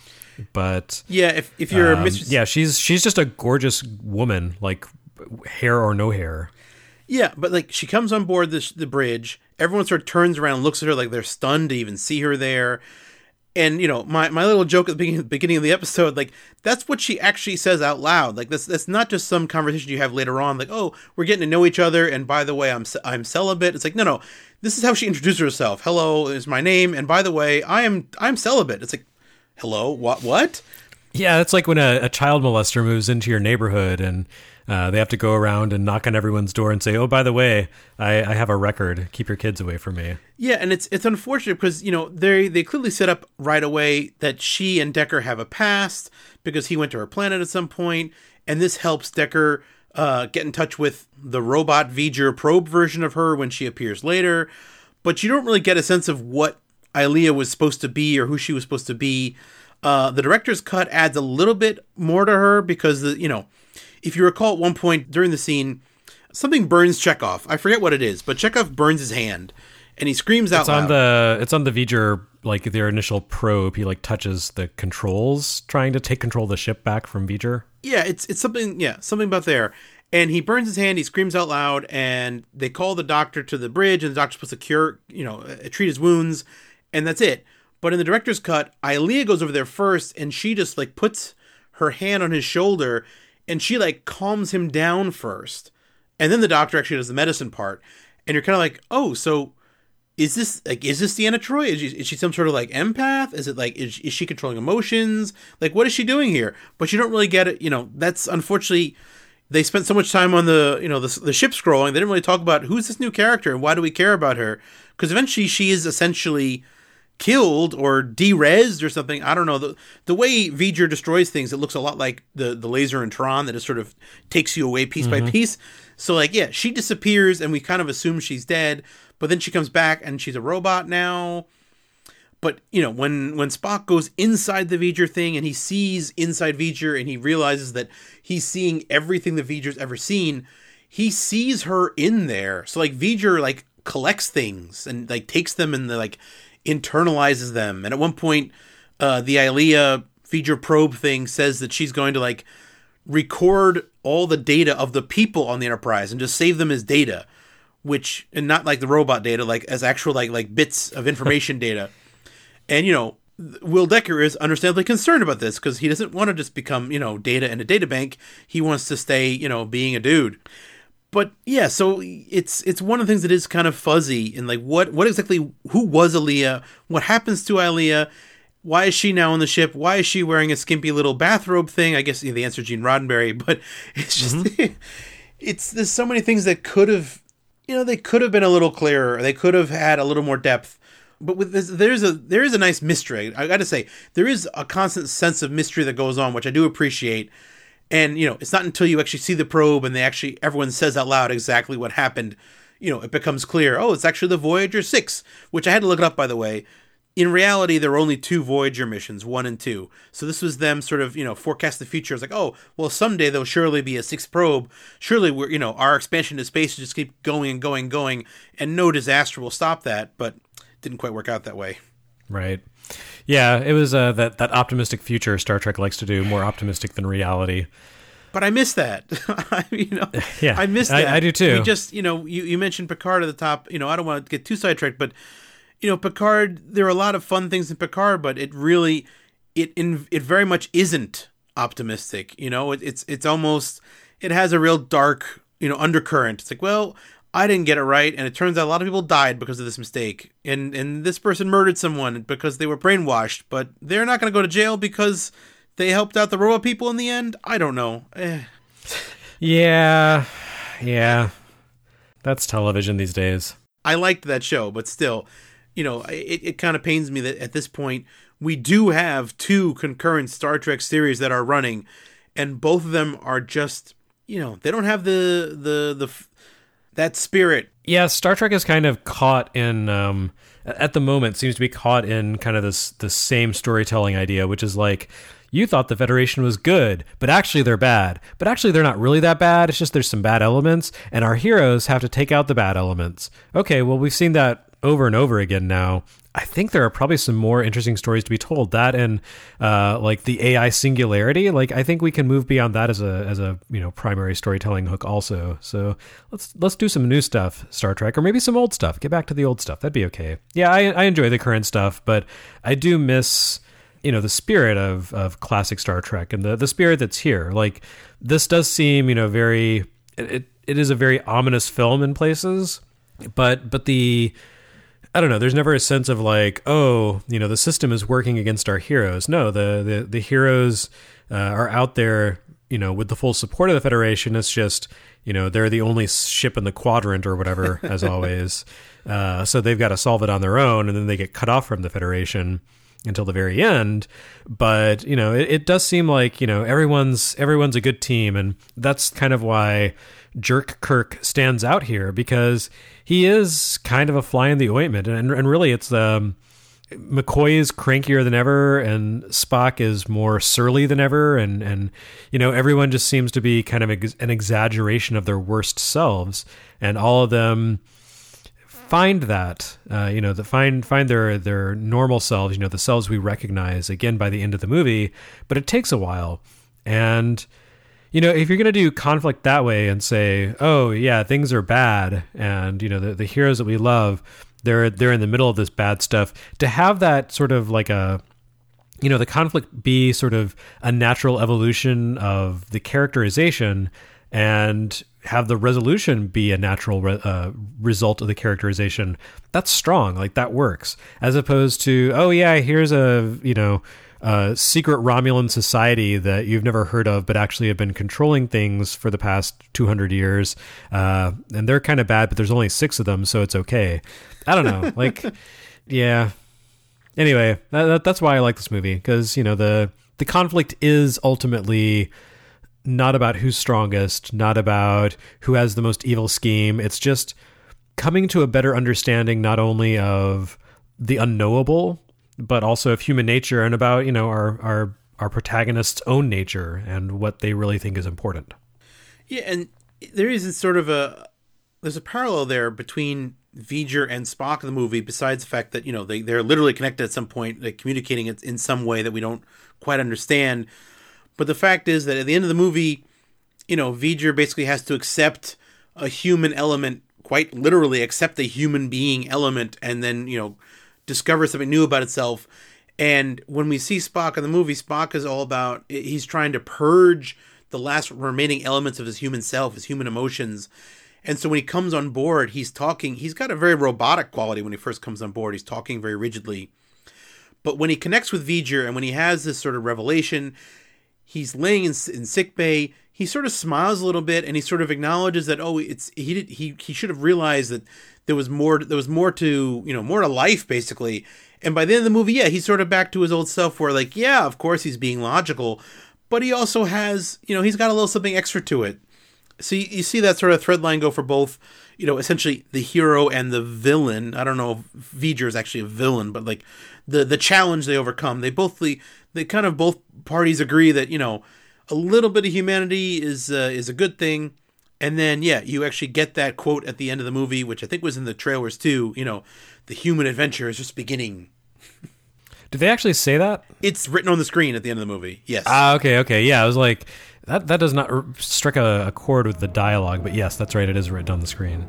But yeah, if you're a mistress, yeah, she's just a gorgeous woman, like hair or no hair. Yeah, but she comes on board the bridge. Everyone sort of turns around and looks at her like they're stunned to even see her there. And, my little joke at the beginning of the episode, that's what she actually says out loud. That's not just some conversation you have later on, oh, we're getting to know each other, and by the way, I'm celibate. It's no, this is how she introduced herself. Hello is my name, and by the way, I'm celibate. It's hello, what? Yeah, it's like when a child molester moves into your neighborhood and they have to go around and knock on everyone's door and say, oh, by the way, I have a record. Keep your kids away from me. Yeah, and it's unfortunate because, they clearly set up right away that she and Decker have a past because he went to her planet at some point, and this helps Decker get in touch with the robot V'ger probe version of her when she appears later. But you don't really get a sense of what Ilea was supposed to be or who she was supposed to be. The director's cut adds a little bit more to her because, if you recall at one point during the scene, something burns Chekhov. I forget what it is, but Chekhov burns his hand, and he screams out loud. It's on the V'ger, their initial probe. He touches the controls, trying to take control of the ship back from V'ger. Yeah, it's something. Yeah, something about there. And he burns his hand. He screams out loud, and they call the doctor to the bridge, and the doctor's supposed to cure, treat his wounds, and that's it. But in the director's cut, Ilea goes over there first, and she just puts her hand on his shoulder, and she calms him down first. And then the doctor actually does the medicine part. And you're kind of oh, so is this Deanna Troi? Is she some sort of empath? Is it is she controlling emotions? What is she doing here? But you don't really get it. That's unfortunately, they spent so much time on the ship scrolling. They didn't really talk about who's this new character and why do we care about her? Because eventually she is essentially killed or de-rezzed or something. I don't know. The way V'ger destroys things, it looks a lot like the laser in Tron that just sort of takes you away piece by piece. So she disappears and we kind of assume she's dead, but then she comes back and she's a robot now. But, when Spock goes inside the V'ger thing and he sees inside V'ger and he realizes that he's seeing everything the V'ger's ever seen, he sees her in there. So V'ger collects things and takes them and internalizes them. And at one point, the Ilea V'ger probe thing says that she's going to record all the data of the people on the Enterprise and just save them as data, and not the robot data, as actual bits of information data. And, Will Decker is understandably concerned about this because he doesn't want to just become, data in a data bank. He wants to stay, being a dude. But yeah, so it's one of the things that is kind of fuzzy in what exactly, who was Ilea? What happens to Ilea? Why is she now on the ship? Why is she wearing a skimpy little bathrobe thing? I guess the answer is Gene Roddenberry, but it's just, there's so many things that could have, they could have been a little clearer. They could have had a little more depth. But with this, there is a nice mystery. I got to say, there is a constant sense of mystery that goes on, which I do appreciate. And, it's not until you actually see the probe and everyone says out loud exactly what happened, it becomes clear. Oh, it's actually the Voyager 6, which I had to look it up, by the way. In reality, there were only 2 Voyager missions, 1 and 2. So this was them sort of, forecast the future. It's oh, well, someday there'll surely be a 6th probe. Surely we're, our expansion to space will just keep going and going and going, and no disaster will stop that. But it didn't quite work out that way. Right. Yeah, it was that optimistic future Star Trek likes to do, more optimistic than reality. But I miss that. Yeah, I miss that. I do too. We just, you mentioned Picard at the top. I don't want to get too sidetracked, but Picard. There are a lot of fun things in Picard, but it really, it very much isn't optimistic. It's almost, it has a real dark, undercurrent. It's well, I didn't get it right, and it turns out a lot of people died because of this mistake. And this person murdered someone because they were brainwashed, but they're not going to go to jail because they helped out the robot people in the end? I don't know. Yeah. That's television these days. I liked that show, but still, it kind of pains me that at this point we do have two concurrent Star Trek series that are running, and both of them are just, they don't have that spirit. Yeah, Star Trek is kind of caught in, at the moment, seems to be caught in kind of this same storytelling idea, which is like, you thought the Federation was good, but actually they're bad. But actually they're not really that bad. It's just there's some bad elements, and our heroes have to take out the bad elements. Okay, well, we've seen that over and over again now. I think there are probably some more interesting stories to be told. That and like the AI singularity. Like, I think we can move beyond that as a primary storytelling hook also. So let's do some new stuff, Star Trek, or maybe some old stuff. Get back to the old stuff. That'd be okay. Yeah, I enjoy the current stuff, but I do miss the spirit of classic Star Trek and the spirit that's here. Like, this does seem very it is a very ominous film in places, but the I don't know, there's never a sense of like, oh, the system is working against our heroes. No, the heroes are out there, with the full support of the Federation. It's just, they're the only ship in the quadrant or whatever, as always. So they've got to solve it on their own, and then they get cut off from the Federation until the very end. But, it does seem like, everyone's a good team. And that's kind of why Jerk Kirk stands out here, because he is kind of a fly in the ointment. And really it's McCoy is crankier than ever, and Spock is more surly than ever. And everyone just seems to be kind of an exaggeration of their worst selves. And all of them find that, find their normal selves, the selves we recognize again by the end of the movie, but it takes a while. And, if you're going to do conflict that way and say, oh yeah, things are bad, and, the heroes that we love, they're in the middle of this bad stuff, to have that sort of like the conflict be sort of a natural evolution of the characterization, and have the resolution be a natural result of the characterization, that's strong. Like, that works, as opposed to, oh yeah, here's a secret Romulan society that you've never heard of, but actually have been controlling things for the past 200 years, and they're kind of bad, but there's only 6 of them, so it's okay. I don't know, like, yeah. Anyway, that's why I like this movie, because the conflict is ultimately not about who's strongest, not about who has the most evil scheme. It's just coming to a better understanding, not only of the unknowable, but also of human nature, and about, our protagonist's own nature and what they really think is important. Yeah, and there is there's a parallel there between V'Ger and Spock in the movie, besides the fact that, they're literally connected at some point, like communicating it in some way that we don't quite understand. But the fact is that at the end of the movie, V'Ger basically has to accept a human element, quite literally accept a human being element, and then, discover something new about itself. And when we see Spock in the movie, Spock is all about, he's trying to purge the last remaining elements of his human self, his human emotions. And so when he comes on board, he's got a very robotic quality when he first comes on board. He's talking very rigidly. But when he connects with V'Ger, and when he has this sort of revelation, he's laying in sick bay, he sort of smiles a little bit, and he sort of acknowledges that, he should have realized that there was more to more to life, basically. And by the end of the movie, yeah, he's sort of back to his old self, where, like, yeah, of course he's being logical, but he also has, he's got a little something extra to it. So you see that sort of thread line go for both, essentially the hero and the villain. I don't know if V'Ger is actually a villain, but like the challenge they overcome. They kind of both parties agree that, a little bit of humanity is a good thing. And then, yeah, you actually get that quote at the end of the movie, which I think was in the trailers too, the human adventure is just beginning. Did they actually say that? It's written on the screen at the end of the movie, yes. Okay. Yeah, I was like, that does not strike a chord with the dialogue, but yes, that's right, it is written on the screen.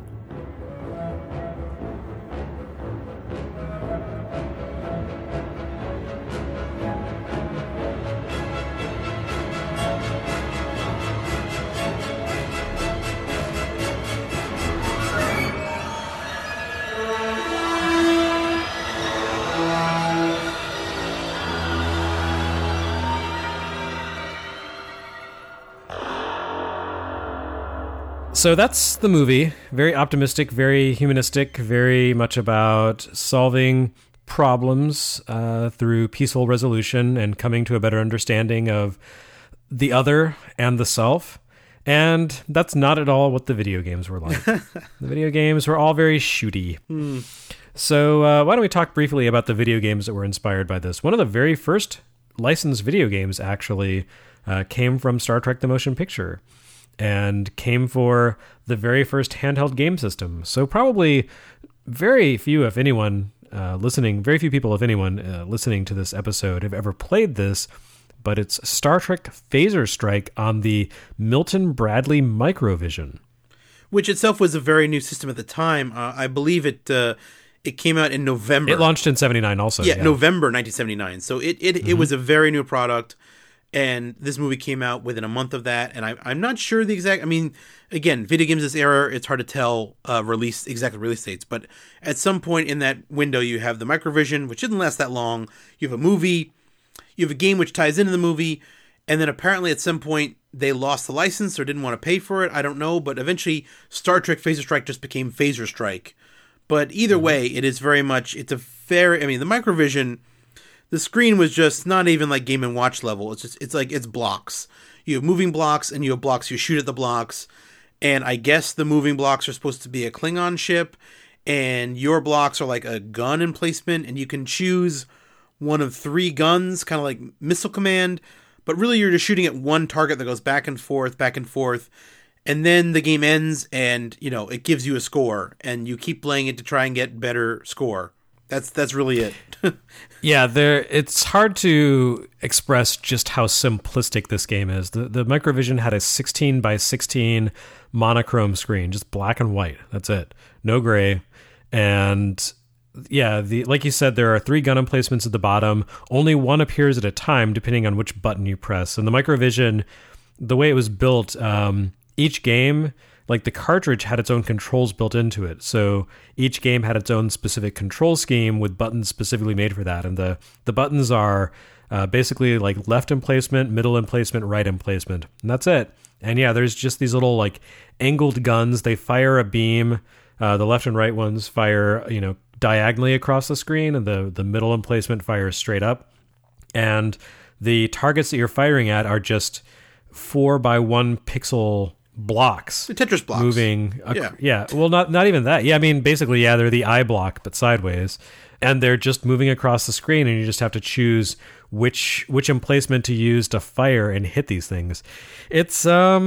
So that's the movie. Very optimistic, very humanistic, very much about solving problems through peaceful resolution and coming to a better understanding of the other and the self. And that's not at all what the video games were like. The video games were all very shooty. So why don't we talk briefly about the video games that were inspired by this? One of the very first licensed video games actually came from Star Trek: The Motion Picture and came for the very first handheld game system. So probably very few, if anyone, very few people, if anyone, listening to this episode have ever played this, but it's Star Trek Phaser Strike on the Milton Bradley Microvision. Which itself was a very new system at the time. I believe it came out in November. It launched in 79 also. Yeah, November 1979. So it was a very new product, and this movie came out within a month of that. And I'm not sure the exact... I mean, again, video games this era, it's hard to tell exact release dates. But at some point in that window, you have the Microvision, which didn't last that long. You have a movie. You have a game which ties into the movie. And then apparently at some point, they lost the license or didn't want to pay for it. I don't know. But eventually, Star Trek Phaser Strike just became Phaser Strike. But either way, it is very much... It's a fair... I mean, the Microvision... The screen was just not even like Game & Watch level. It's blocks. You have moving blocks and you have blocks. You shoot at the blocks. And I guess the moving blocks are supposed to be a Klingon ship. And your blocks are like a gun emplacement. And you can choose one of 3 guns, kind of like Missile Command. But really you're just shooting at one target that goes back and forth, back and forth. And then the game ends and, it gives you a score. And you keep playing it to try and get better score. That's really it. Yeah, it's hard to express just how simplistic this game is. The Microvision had a 16 by 16 monochrome screen, just black and white. That's it. No gray. And yeah, like you said, there are 3 gun emplacements at the bottom. Only one appears at a time, depending on which button you press. And the Microvision, the way it was built, each game... Like the cartridge had its own controls built into it. So each game had its own specific control scheme with buttons specifically made for that. And the buttons are basically like left emplacement, middle emplacement, right emplacement. And that's it. And yeah, there's just these little like angled guns. They fire a beam. The left and right ones fire, diagonally across the screen, and the middle emplacement fires straight up. And the targets that you're firing at are just 4 by 1 pixel blocks. The Tetris blocks. Moving. Yeah. Well, not even that. Yeah, I mean, basically, yeah, they're the eye block, but sideways. And they're just moving across the screen, and you just have to choose which emplacement to use to fire and hit these things. It's,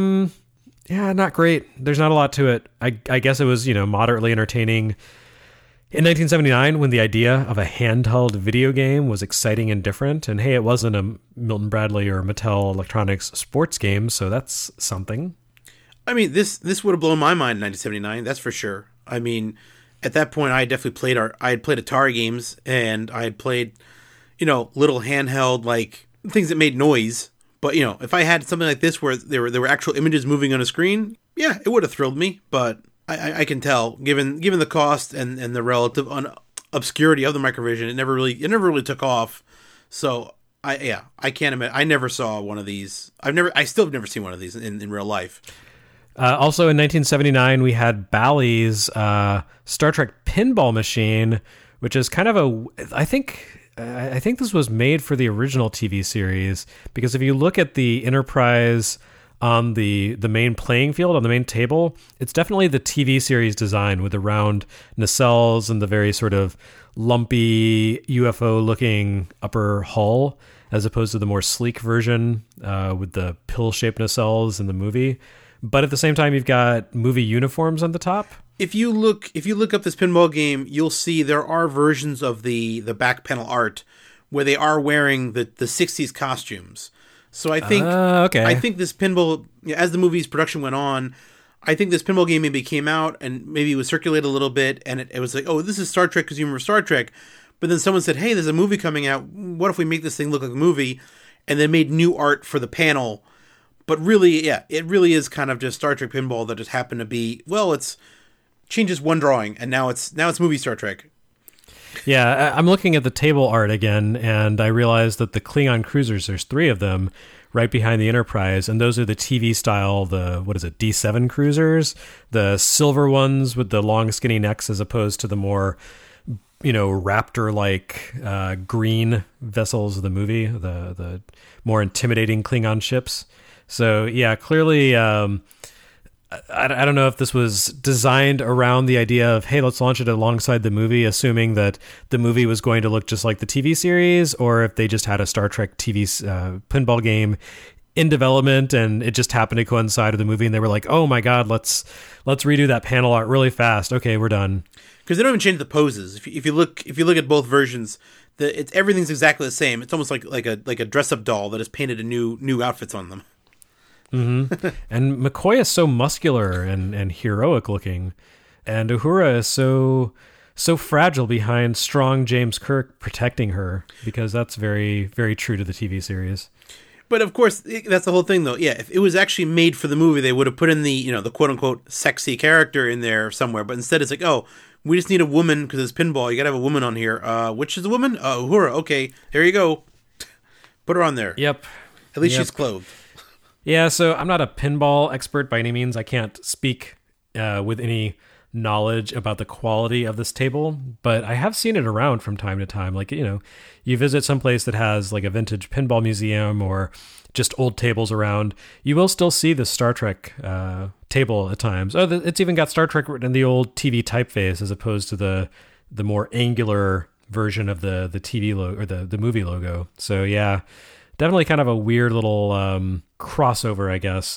not great. There's not a lot to it. I guess it was, moderately entertaining in 1979 when the idea of a handheld video game was exciting and different. And hey, it wasn't a Milton Bradley or Mattel Electronics sports game, so that's something. I mean, this would have blown my mind in 1979. That's for sure. I mean, at that point, I had definitely played Atari games, and I had played, little handheld like things that made noise. But if I had something like this where there were actual images moving on a screen, yeah, it would have thrilled me. But I can tell, given the cost and the relative obscurity of the Microvision, it never really took off. So I can't admit I never saw one of these. I still have never seen one of these in real life. Also in 1979, we had Bally's Star Trek pinball machine, which is kind of I think this was made for the original TV series, because if you look at the Enterprise on the main playing field, on the main table, it's definitely the TV series design with the round nacelles and the very sort of lumpy UFO-looking upper hull, as opposed to the more sleek version with the pill-shaped nacelles in the movie. But at the same time, you've got movie uniforms on the top. If you look up this pinball game, you'll see there are versions of the back panel art where they are wearing the 60s costumes. So I think I think this pinball, as the movie's production went on, I think this pinball game maybe came out and maybe it was circulated a little bit, and it was like, oh, this is Star Trek because you remember Star Trek. But then someone said, hey, there's a movie coming out. What if we make this thing look like a movie? And then made new art for the panel. But really, yeah, it really is kind of just Star Trek pinball that just happened to be, well, it's changes one drawing, and now it's movie Star Trek. Yeah, I'm looking at the table art again, and I realized that the Klingon cruisers, there's 3 of them, right behind the Enterprise, and those are the TV style, D7 cruisers, the silver ones with the long skinny necks, as opposed to the more, Raptor-like green vessels of the movie, the more intimidating Klingon ships. So yeah, clearly, I don't know if this was designed around the idea of, hey, let's launch it alongside the movie, assuming that the movie was going to look just like the TV series, or if they just had a Star Trek TV pinball game in development and it just happened to coincide with the movie, and they were like, oh my God, let's redo that panel art really fast. Okay, we're done. Because they don't even change the poses. If you look at both versions, everything's exactly the same. It's almost like a dress up doll that has painted a new outfits on them. Mm-hmm. And McCoy is so muscular and heroic looking, and Uhura is so fragile behind strong James Kirk protecting her, because that's very, very true to the TV series. But of course, that's the whole thing, though. Yeah, if it was actually made for the movie, they would have put in the quote unquote sexy character in there somewhere. But instead, it's like, oh, we just need a woman because it's pinball. You got to have a woman on here. Which is the woman? Uhura. Okay, here you go. Put her on there. Yep. At least she's clothed. Yeah, so I'm not a pinball expert by any means. I can't speak with any knowledge about the quality of this table, but I have seen it around from time to time. Like, you visit some place that has like a vintage pinball museum or just old tables around, you will still see the Star Trek table at times. Oh, it's even got Star Trek written in the old TV typeface as opposed to the more angular version of the TV logo or the movie logo. So yeah, definitely kind of a weird little crossover, I guess,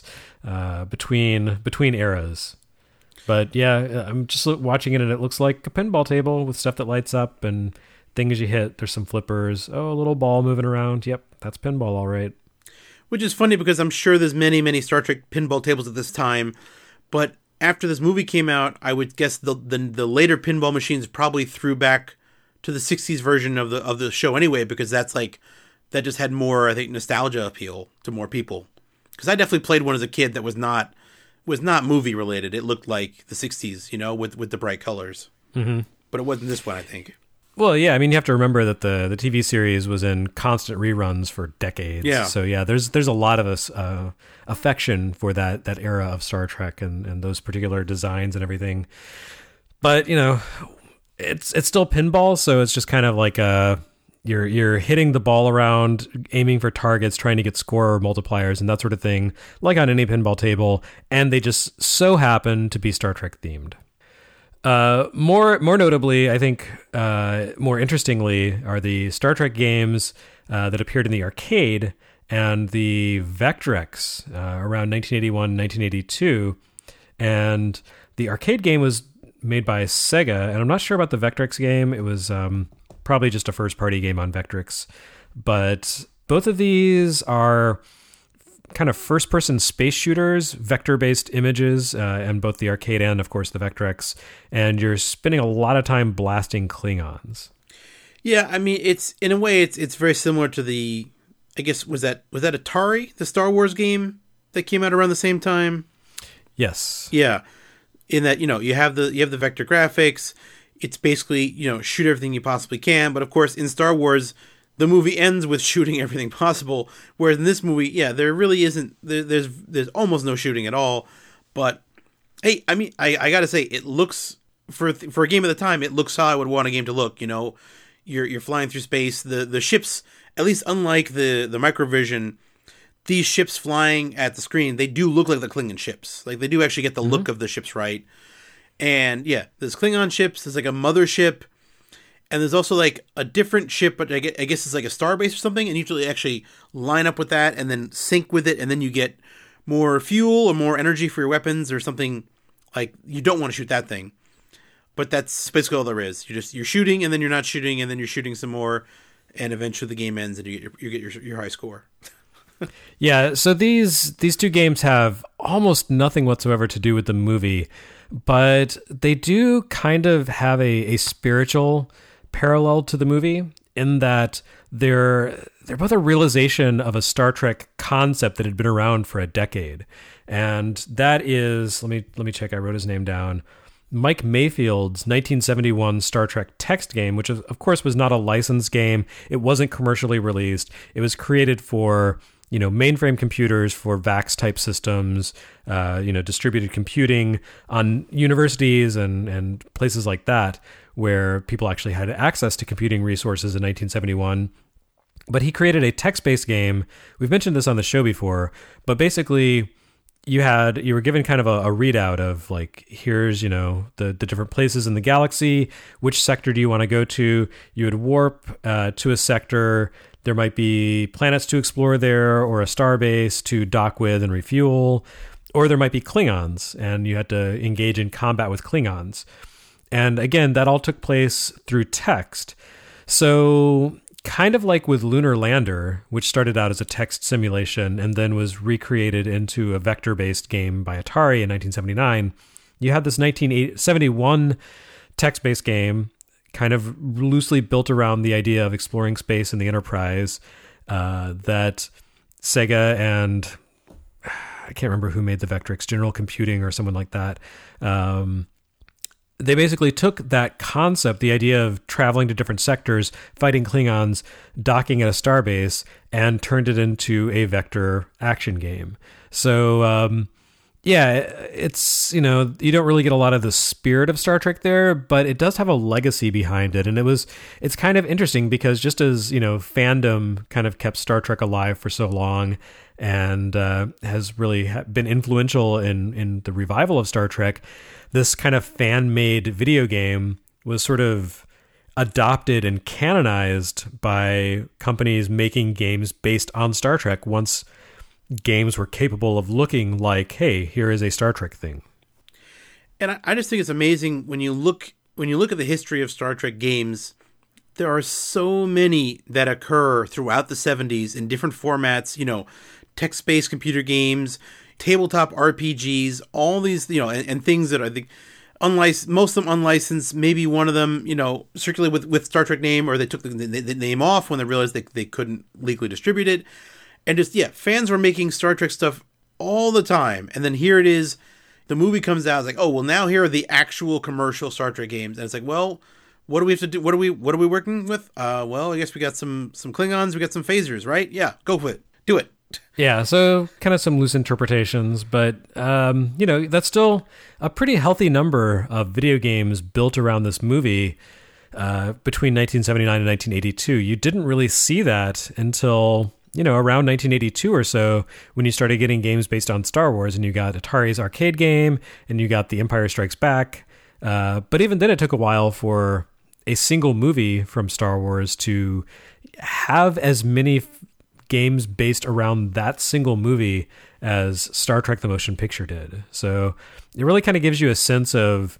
between eras. But yeah, I'm just watching it and it looks like a pinball table with stuff that lights up and things you hit. There's some flippers. Oh, a little ball moving around. Yep, that's pinball, all right. Which is funny because I'm sure there's many, many Star Trek pinball tables at this time. But after this movie came out, I would guess the later pinball machines probably threw back to the 60s version of the show anyway, because that just had more, I think, nostalgia appeal to more people. Because I definitely played one as a kid that was not movie related. It looked like the 60s, with the bright colors. Mm-hmm. But it wasn't this one, I think. Well, yeah, I mean, you have to remember that the TV series was in constant reruns for decades. Yeah. So yeah, there's a lot of affection for that era of Star Trek and those particular designs and everything. But it's still pinball, so it's just kind of like you're hitting the ball around, aiming for targets, trying to get score multipliers and that sort of thing, like on any pinball table, and they just so happen to be Star Trek themed. More notably, I think, more interestingly, are the Star Trek games that appeared in the arcade and the Vectrex around 1981, 1982. And the arcade game was made by Sega, and I'm not sure about the Vectrex game. It was probably just a first-party game on Vectrex. But both of these are kind of first-person space shooters, vector-based images, and both the arcade and, of course, the Vectrex. And you're spending a lot of time blasting Klingons. Yeah, I mean, it's in a way, it's very similar to the, I guess, was that Atari, the Star Wars game that came out around the same time? Yes. Yeah, in that you have the vector graphics. It's basically shoot everything you possibly can, but of course in Star Wars, the movie ends with shooting everything possible. Whereas in this movie, yeah, there really isn't. There's almost no shooting at all. But hey, I mean, I gotta say, it looks for a game of the time, it looks how I would want a game to look. You're flying through space. The ships, at least unlike the Microvision, these ships flying at the screen, they do look like the Klingon ships. Like they do actually get the look of the ships right. And yeah, there's Klingon ships. There's like a mothership. And there's also like a different ship, but I guess it's like a starbase or something. And usually actually line up with that and then sync with it. And then you get more fuel or more energy for your weapons or something. Like you don't want to shoot that thing. But that's basically all there is. You're shooting and then you're not shooting and then you're shooting some more. And eventually the game ends and you get your high score. Yeah, so these two games have almost nothing whatsoever to do with the movie. But they do kind of have a spiritual parallel to the movie in that they're both a realization of a Star Trek concept that had been around for a decade. And that is, let me check, I wrote his name down, Mike Mayfield's 1971 Star Trek text game, which of course was not a licensed game. It wasn't commercially released. It was created for mainframe computers for VAX type systems, distributed computing on universities and places like that, where people actually had access to computing resources in 1971. But he created a text-based game. We've mentioned this on the show before, but basically you were given kind of a readout of like, here's, the different places in the galaxy. Which sector do you want to go to? You would warp to a sector. There might be planets to explore there, or a starbase to dock with and refuel, or there might be Klingons, and you had to engage in combat with Klingons. And again, that all took place through text. So kind of like with Lunar Lander, which started out as a text simulation and then was recreated into a vector-based game by Atari in 1979, you had this 1971 text-based game kind of loosely built around the idea of exploring space in the Enterprise that Sega and I can't remember who made the Vectrex, General Computing or someone like that. They basically took that concept, the idea of traveling to different sectors, fighting Klingons, docking at a starbase, and turned it into a vector action game. So, it's, you don't really get a lot of the spirit of Star Trek there, but it does have a legacy behind it. And it's kind of interesting because just as, fandom kind of kept Star Trek alive for so long and has really been influential in the revival of Star Trek, this kind of fan-made video game was sort of adopted and canonized by companies making games based on Star Trek once games were capable of looking like, hey, here is a Star Trek thing. And I just think it's amazing when you look at the history of Star Trek games. There are so many that occur throughout the 70s in different formats, text-based computer games, tabletop RPGs, all these, and things that I think most of them unlicensed, maybe one of them, circulated with Star Trek name, or they took the name off when they realized they couldn't legally distribute it. And just, fans were making Star Trek stuff all the time. And then here it is, the movie comes out, it's like, oh, well, now here are the actual commercial Star Trek games. And it's like, well, what do we have to do? What are we working with? Well, I guess we got some Klingons, we got some phasers, right? Yeah, go for it. Do it. Yeah, so kind of some loose interpretations, but, that's still a pretty healthy number of video games built around this movie between 1979 and 1982. You didn't really see that until, around 1982 or so, when you started getting games based on Star Wars, and you got Atari's arcade game, and you got The Empire Strikes Back. But even then, it took a while for a single movie from Star Wars to have as many games based around that single movie as Star Trek the Motion Picture did. So it really kind of gives you a sense of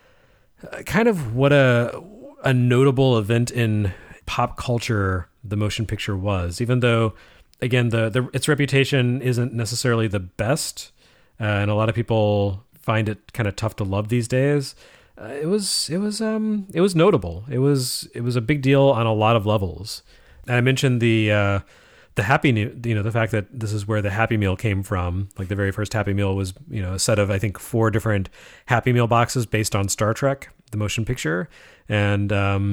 kind of what a notable event in pop culture the motion picture was, even though, again, its reputation isn't necessarily the best, and a lot of people find it kind of tough to love these days. It was notable. It was a big deal on a lot of levels. And I mentioned the Happy Meal, the fact that this is where the Happy Meal came from. Like, the very first Happy Meal was, a set of, I think, 4 different Happy Meal boxes based on Star Trek, the motion picture. And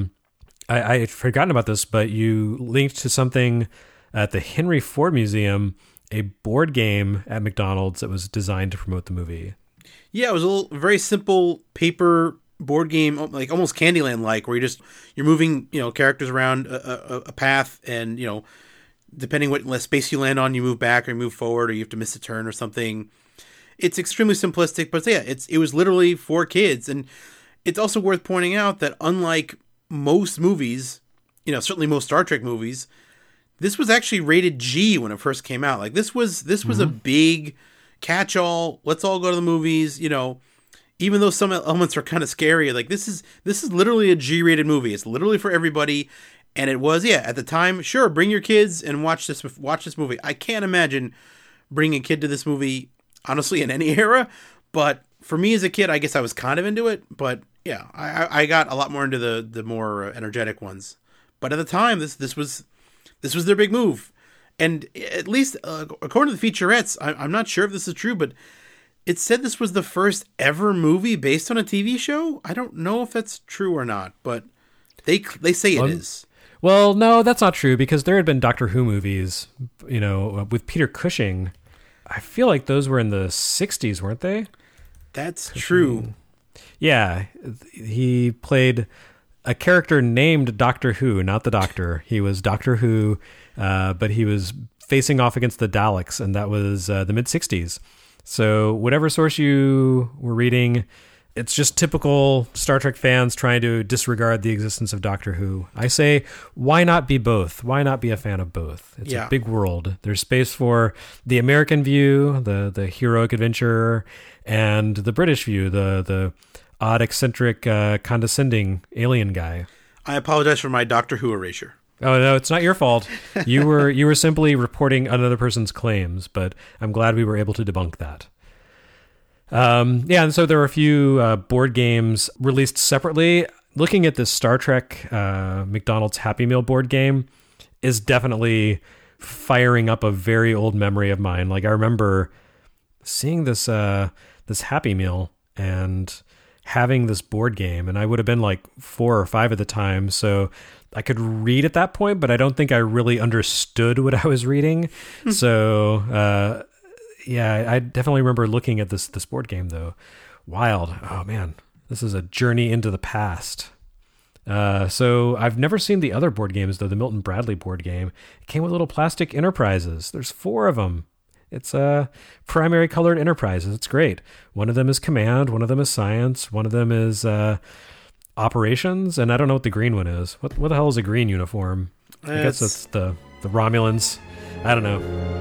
I had forgotten about this, but you linked to something at the Henry Ford Museum, a board game at McDonald's that was designed to promote the movie. Yeah, it was a very simple paper board game, like almost Candyland-like, where you're moving, characters around a path, and, depending what space you land on, you move back or you move forward, or you have to miss a turn or something. It's extremely simplistic, but yeah, it was literally for kids. And it's also worth pointing out that unlike most movies, certainly most Star Trek movies, this was actually rated G when it first came out. Like, this was a big catch-all. Let's all go to the movies. Even though some elements are kind of scary, like this is literally a G-rated movie. It's literally for everybody. And it was, at the time, sure, bring your kids and watch this movie. I can't imagine bringing a kid to this movie, honestly, in any era. But for me as a kid, I guess I was kind of into it. But yeah, I got a lot more into the more energetic ones. But at the time, this was their big move. And at least according to the featurettes, I'm not sure if this is true, but it said this was the first ever movie based on a TV show. I don't know if that's true or not, but they say it is. Well, no, that's not true because there had been Doctor Who movies, with Peter Cushing. I feel like those were in the 60s, weren't they? That's true. Yeah, he played a character named Doctor Who, not the Doctor. He was Doctor Who, but he was facing off against the Daleks, and that was the mid-60s. So whatever source you were reading, it's just typical Star Trek fans trying to disregard the existence of Doctor Who. I say, why not be both? Why not be a fan of both? It's a big world. There's space for the American view, the heroic adventurer, and the British view, the odd, eccentric, condescending alien guy. I apologize for my Doctor Who erasure. Oh, no, it's not your fault. You were simply reporting another person's claims, but I'm glad we were able to debunk that. And so there were a few board games released separately. Looking at this Star Trek McDonald's Happy Meal board game is definitely firing up a very old memory of mine. Like I remember seeing this Happy Meal and having this board game, and I would have been like 4 or 5 at the time, so I could read at that point, but I don't think I really understood what I was reading. So I definitely remember looking at this board game, though. Wild. Oh, man. This is a journey into the past. So I've never seen the other board games, though. The Milton Bradley board game. It came with little plastic Enterprises. There's 4 of them. It's primary colored Enterprises. It's great. One of them is Command. One of them is Science. One of them is Operations. And I don't know what the green one is. What the hell is a green uniform? I guess it's the Romulans. I don't know.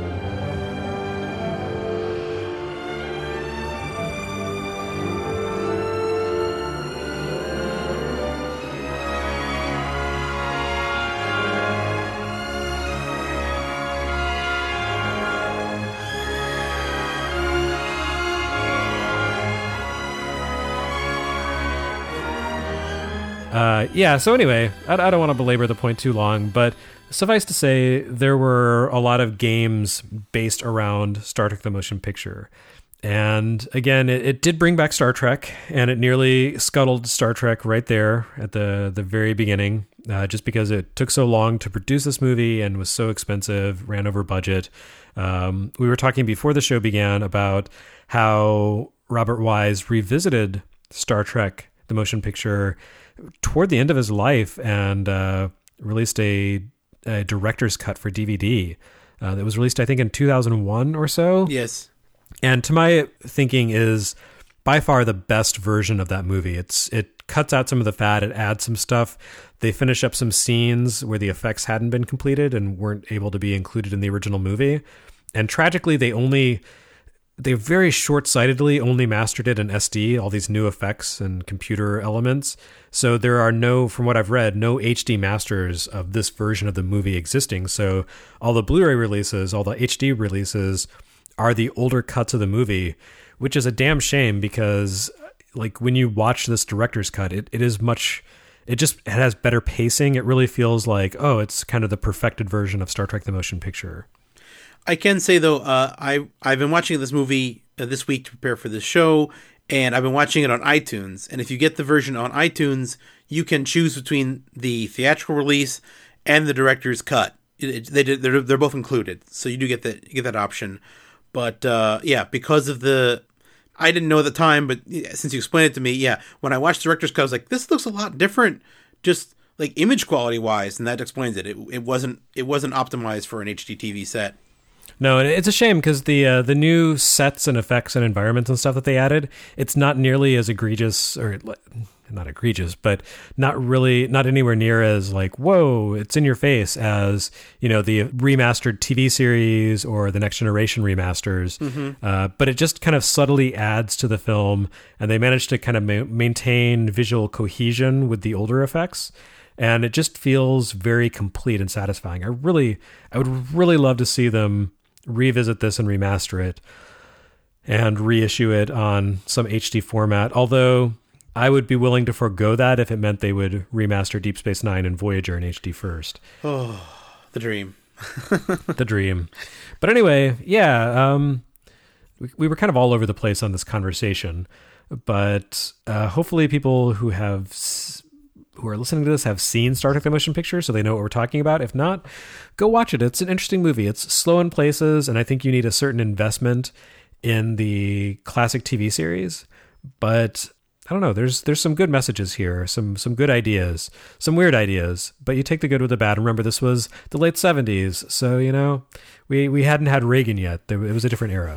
So anyway, I don't want to belabor the point too long, but suffice to say, there were a lot of games based around Star Trek the Motion Picture. And again, it did bring back Star Trek, and it nearly scuttled Star Trek right there at the very beginning, just because it took so long to produce this movie and was so expensive, ran over budget. We were talking before the show began about how Robert Wise revisited Star Trek the Motion Picture toward the end of his life and released a director's cut for DVD that was released, I think, in 2001 or so. Yes. And to my thinking is by far the best version of that movie. It cuts out some of the fat, it adds some stuff. They finish up some scenes where the effects hadn't been completed and weren't able to be included in the original movie. And tragically, they very short-sightedly only mastered it in SD, all these new effects and computer elements. So there are from what I've read, no HD masters of this version of the movie existing. So all the Blu-ray releases, all the HD releases are the older cuts of the movie, which is a damn shame because like when you watch this director's cut, it has better pacing. It really feels like, it's kind of the perfected version of Star Trek the Motion Picture. I can say, though, I've been watching this movie this week to prepare for this show, and I've been watching it on iTunes. And if you get the version on iTunes, you can choose between the theatrical release and the director's cut. They're both included, so you do get that option. But because of I didn't know at the time, but since you explained it to me, when I watched the director's cut, I was like, this looks a lot different, just like image quality wise, and that explains it. It wasn't optimized for an HD TV set. No, it's a shame because the new sets and effects and environments and stuff that they added, it's not nearly as egregious, or not egregious, but not anywhere near as like, whoa, it's in your face as, the remastered TV series or the Next Generation remasters. Mm-hmm. But it just kind of subtly adds to the film, and they managed to kind of maintain visual cohesion with the older effects. And it just feels very complete and satisfying. I would really love to see them revisit this and remaster it and reissue it on some HD format. Although I would be willing to forego that if it meant they would remaster Deep Space Nine and Voyager in HD first. Oh, the dream. The dream. But anyway, we were kind of all over the place on this conversation, but hopefully people who who are listening to this have seen Star Trek the Motion Picture, so they know what we're talking about. If not, go watch it. It's an interesting movie. It's slow in places, and I think you need a certain investment in the classic TV series. But I don't know. There's some good messages here, some good ideas, some weird ideas. But you take the good with the bad. Remember, this was the late 70s, so we hadn't had Reagan yet. It was a different era.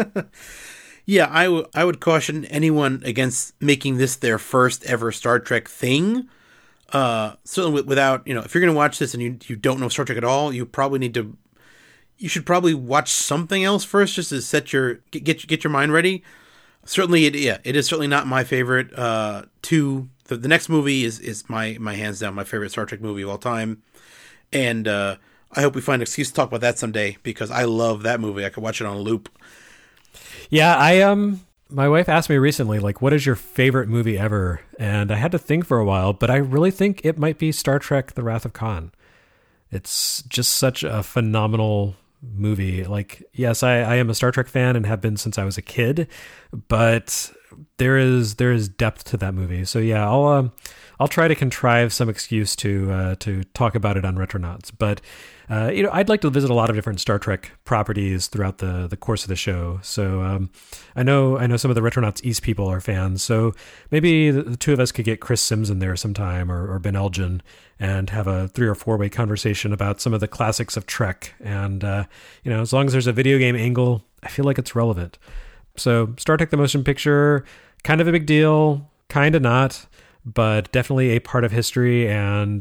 Yeah, I would caution anyone against making this their first ever Star Trek thing. Certainly without, if you're going to watch this and you don't know Star Trek at all, you should probably watch something else first just to get your mind ready. Certainly, it is certainly not my favorite. The next movie is my hands down my favorite Star Trek movie of all time. And I hope we find an excuse to talk about that someday because I love that movie. I could watch it on a loop. Yeah, my wife asked me recently, like, what is your favorite movie ever? And I had to think for a while, but I really think it might be Star Trek: The Wrath of Khan. It's just such a phenomenal movie. Like, yes, I am a Star Trek fan and have been since I was a kid, but there is depth to that movie. So yeah, I'll try to contrive some excuse to talk about it on Retronauts. But I'd like to visit a lot of different Star Trek properties throughout the course of the show. So I know some of the Retronauts East people are fans. So maybe the two of us could get Chris Sims in there sometime, or Ben Elgin, and have a 3 or 4 way conversation about some of the classics of Trek. And as long as there's a video game angle, I feel like it's relevant. So Star Trek the Motion Picture, kind of a big deal, kind of not, but definitely a part of history, and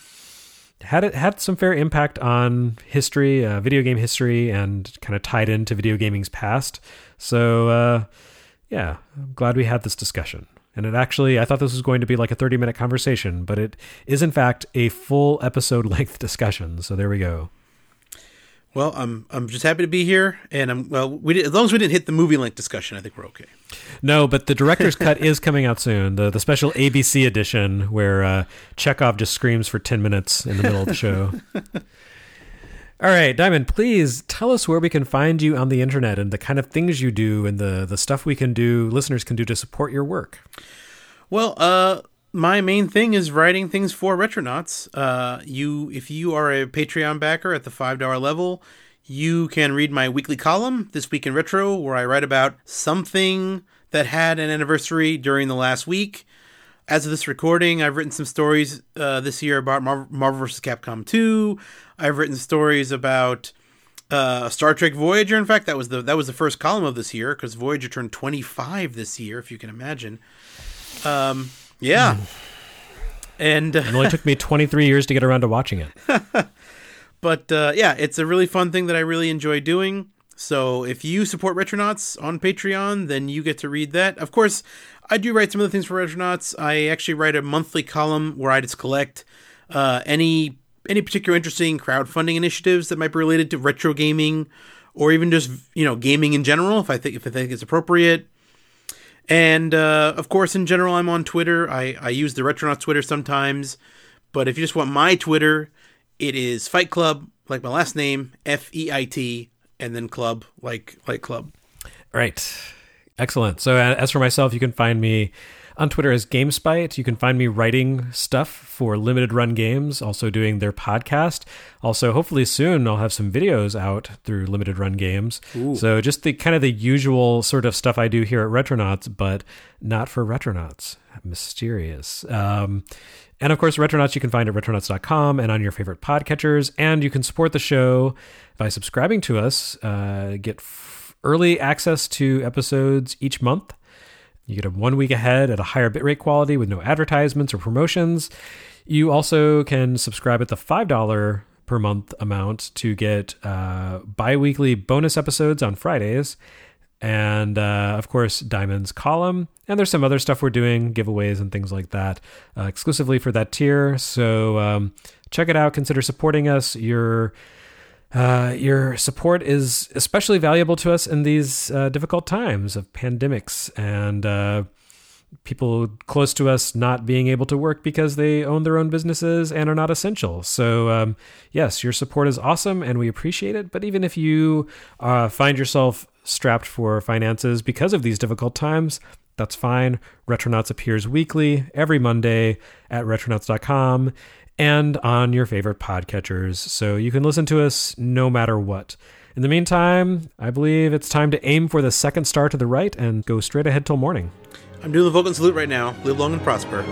had some fair impact on history, video game history, and kind of tied into video gaming's past. So I'm glad we had this discussion. And I thought this was going to be like a 30-minute conversation, but it is in fact a full episode length discussion. So there we go. Well, I'm just happy to be here, and as long as we didn't hit the movie length discussion, I think we're okay. No, but the director's cut is coming out soon. The special ABC edition where Chekhov just screams for 10 minutes in the middle of the show. All right, Diamond, please tell us where we can find you on the internet and the kind of things you do and the stuff listeners can do to support your work. Well, my main thing is writing things for Retronauts. If you are a Patreon backer at the $5 level, you can read my weekly column, This Week in Retro, where I write about something that had an anniversary during the last week. As of this recording, I've written some stories this year about Marvel vs. Capcom 2. I've written stories about Star Trek Voyager. In fact, that was the first column of this year because Voyager turned 25 this year, if you can imagine. Yeah. And it only took me 23 years to get around to watching it. But it's a really fun thing that I really enjoy doing. So if you support Retronauts on Patreon, then you get to read that. Of course, I do write some other things for Retronauts. I actually write a monthly column where I just collect any particular interesting crowdfunding initiatives that might be related to retro gaming, or even just gaming in general, if I think it's appropriate. And of course, in general, I'm on Twitter. I use the Retronauts Twitter sometimes, but if you just want my Twitter, it is Fight Club, like my last name, FEIT, and then club, like club. Right. Excellent. So as for myself, you can find me on Twitter as GameSpite. You can find me writing stuff for Limited Run Games, also doing their podcast. Also, hopefully soon, I'll have some videos out through Limited Run Games. Ooh. So just the kind of the usual sort of stuff I do here at Retronauts, but not for Retronauts. Mysterious. And of course, Retronauts you can find at retronauts.com and on your favorite podcatchers. And you can support the show by subscribing to us, get early access to episodes each month. You get them 1 week ahead at a higher bitrate quality with no advertisements or promotions. You also can subscribe at the $5 per month amount to get bi-weekly bonus episodes on Fridays. And, of course, Diamond's column. And there's some other stuff we're doing, giveaways and things like that, exclusively for that tier. So check it out. Consider supporting us. Your support is especially valuable to us in these difficult times of pandemics and people close to us not being able to work because they own their own businesses and are not essential. So, yes, your support is awesome and we appreciate it. But even if you find yourself strapped for finances because of these difficult times, that's fine. Retronauts appears weekly, every Monday at retronauts.com and on your favorite podcatchers, so you can listen to us no matter what. In the meantime, I believe it's time to aim for the second star to the right and go straight ahead till morning. I'm doing the Vulcan salute right now. Live long and prosper.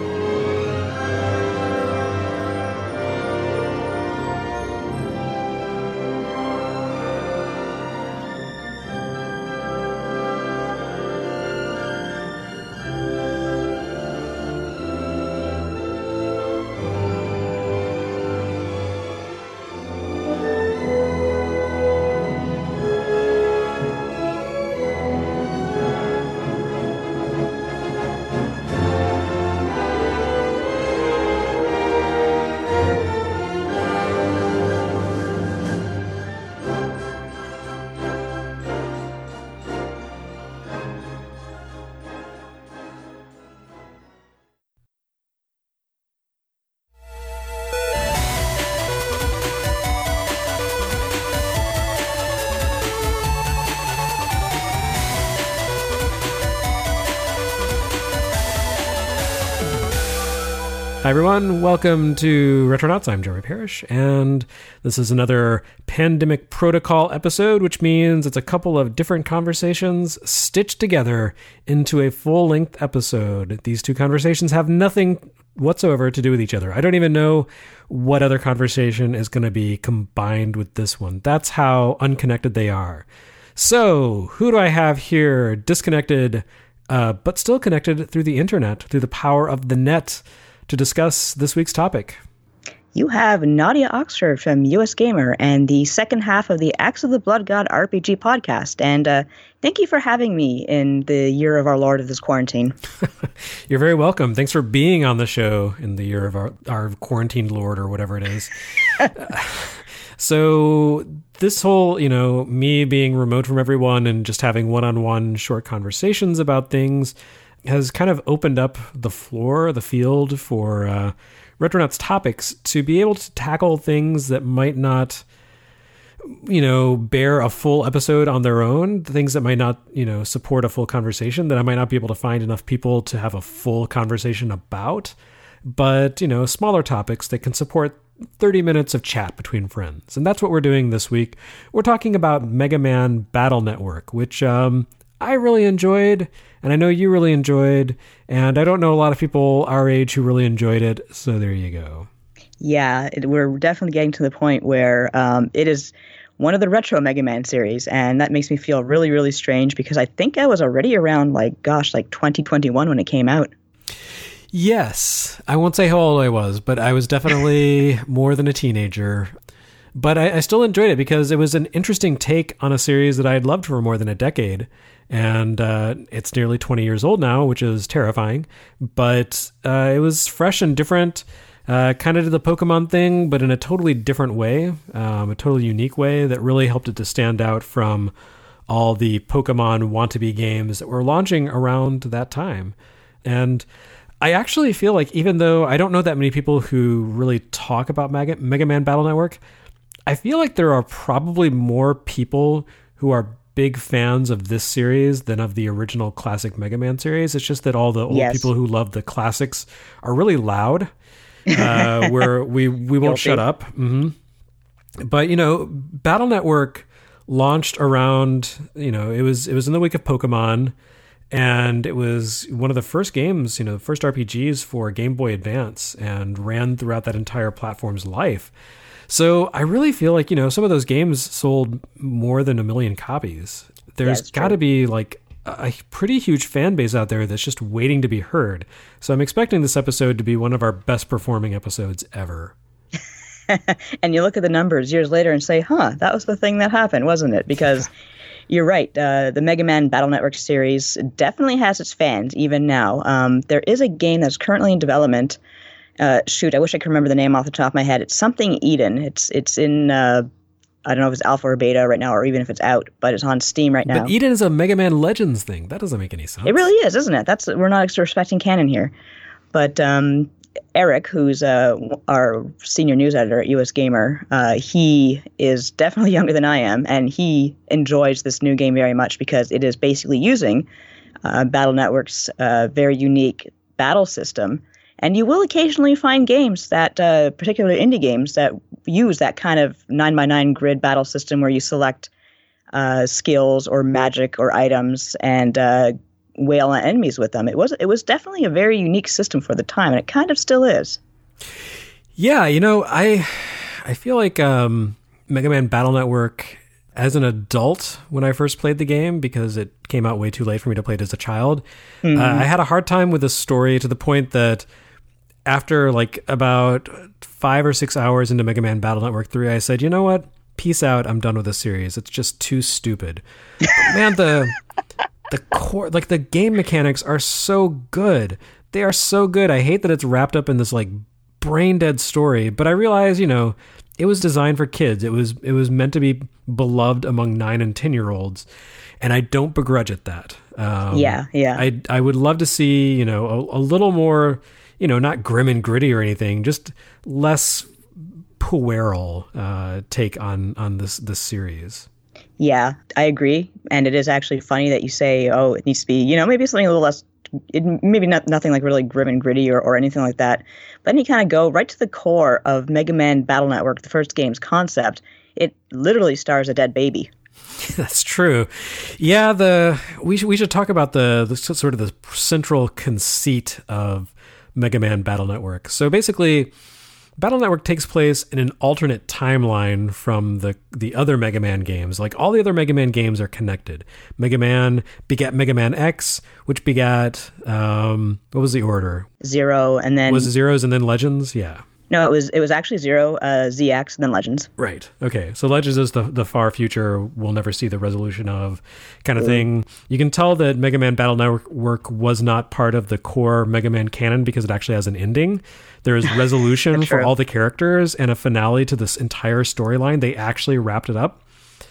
Hi everyone, welcome to Retronauts. I'm Jeremy Parrish, and this is another Pandemic Protocol episode, which means it's a couple of different conversations stitched together into a full-length episode. These two conversations have nothing whatsoever to do with each other. I don't even know what other conversation is going to be combined with this one. That's how unconnected they are. So, who do I have here disconnected, but still connected through the internet, through the power of the net, to discuss this week's topic? You have Nadia Oxford from US Gamer and the second half of the Axe of the Blood God RPG podcast. And thank you for having me in the year of our Lord of this quarantine. You're very welcome. Thanks for being on the show in the year of our quarantined Lord, or whatever it is. So this whole, me being remote from everyone and just having one-on-one short conversations about things has kind of opened up the field for Retronauts topics to be able to tackle things that might not, bear a full episode on their own, things that might not, support a full conversation, that I might not be able to find enough people to have a full conversation about, but, smaller topics that can support 30 minutes of chat between friends. And that's what we're doing this week. We're talking about Mega Man Battle Network, which I really enjoyed, and I know you really enjoyed, and I don't know a lot of people our age who really enjoyed it, so there you go. Yeah, we're definitely getting to the point where it is one of the retro Mega Man series, and that makes me feel really, really strange, because I think I was already around, 2021 when it came out. Yes, I won't say how old I was, but I was definitely more than a teenager. But I still enjoyed it because it was an interesting take on a series that I had loved for more than a decade. And it's nearly 20 years old now, which is terrifying. But it was fresh and different, kind of did the Pokemon thing, but in a totally different way, a totally unique way that really helped it to stand out from all the Pokemon want-to-be games that were launching around that time. And I actually feel like, even though I don't know that many people who really talk about Mega Man Battle Network, I feel like there are probably more people who are big fans of this series than of the original classic Mega Man series. It's just that all the old people who love the classics are really loud, where we won't shut up. Mm-hmm. But, Battle Network launched around, it was in the wake of Pokemon, and it was one of the first games, the first RPGs for Game Boy Advance, and ran throughout that entire platform's life. So I really feel like, some of those games sold more than 1 million copies. There's got to be a pretty huge fan base out there that's just waiting to be heard. So I'm expecting this episode to be one of our best performing episodes ever. And you look at the numbers years later and say, that was the thing that happened, wasn't it? Because you're right. The Mega Man Battle Network series definitely has its fans even now. There is a game that's currently in development. I wish I could remember the name off the top of my head. It's something Eden. It's in, I don't know if it's alpha or beta right now, or even if it's out, but it's on Steam right now. But Eden is a Mega Man Legends thing. That doesn't make any sense. It really is, isn't it? We're not respecting canon here. But Eric, who's our senior news editor at US Gamer, he is definitely younger than I am, and he enjoys this new game very much because it is basically using Battle Network's very unique battle system. And you will occasionally find games that, particularly indie games, that use that kind of 9x9 grid battle system where you select skills or magic or items and wail on enemies with them. It was definitely a very unique system for the time, and it kind of still is. Yeah, I feel like Mega Man Battle Network, as an adult, when I first played the game, because it came out way too late for me to play it as a child, I had a hard time with the story, to the point that after like about 5 or 6 hours into Mega Man Battle Network 3, I said, you know what? Peace out. I'm done with this series. It's just too stupid. But man, the core, like the game mechanics are so good. They are so good. I hate that it's wrapped up in this like brain dead story, but I realize, it was designed for kids. It was meant to be beloved among 9 and 10-year-olds, and I don't begrudge it that. Yeah. I would love to see, a little more, not grim and gritty or anything, just less puerile take on this series. Yeah, I agree. And it is actually funny that you say, oh, it needs to be, maybe something a little less, maybe nothing like really grim and gritty or anything like that. But then you kind of go right to the core of Mega Man Battle Network, the first game's concept. It literally stars a dead baby. That's true. Yeah, we should talk about the sort of the central conceit of Mega Man Battle Network. So basically, Battle Network takes place in an alternate timeline from the other Mega Man games. Like all the other Mega Man games are connected. Mega Man begat Mega Man X, which begat, what was the order? Zero, and then... Was it Zeros and then Legends? Yeah. No, it was actually Zero, ZX, and then Legends. Right. Okay. So Legends is the far future we'll never see the resolution of kind of thing. You can tell that Mega Man Battle Network was not part of the core Mega Man canon because it actually has an ending. There is resolution for all the characters and a finale to this entire storyline. They actually wrapped it up.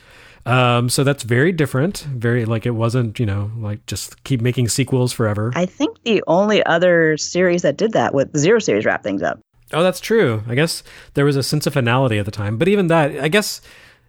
So that's very different. Very, like, it wasn't, like just keep making sequels forever. I think the only other series that did that with the Zero series wrapped things up. Oh, that's true. I guess there was a sense of finality at the time. But even that, I guess,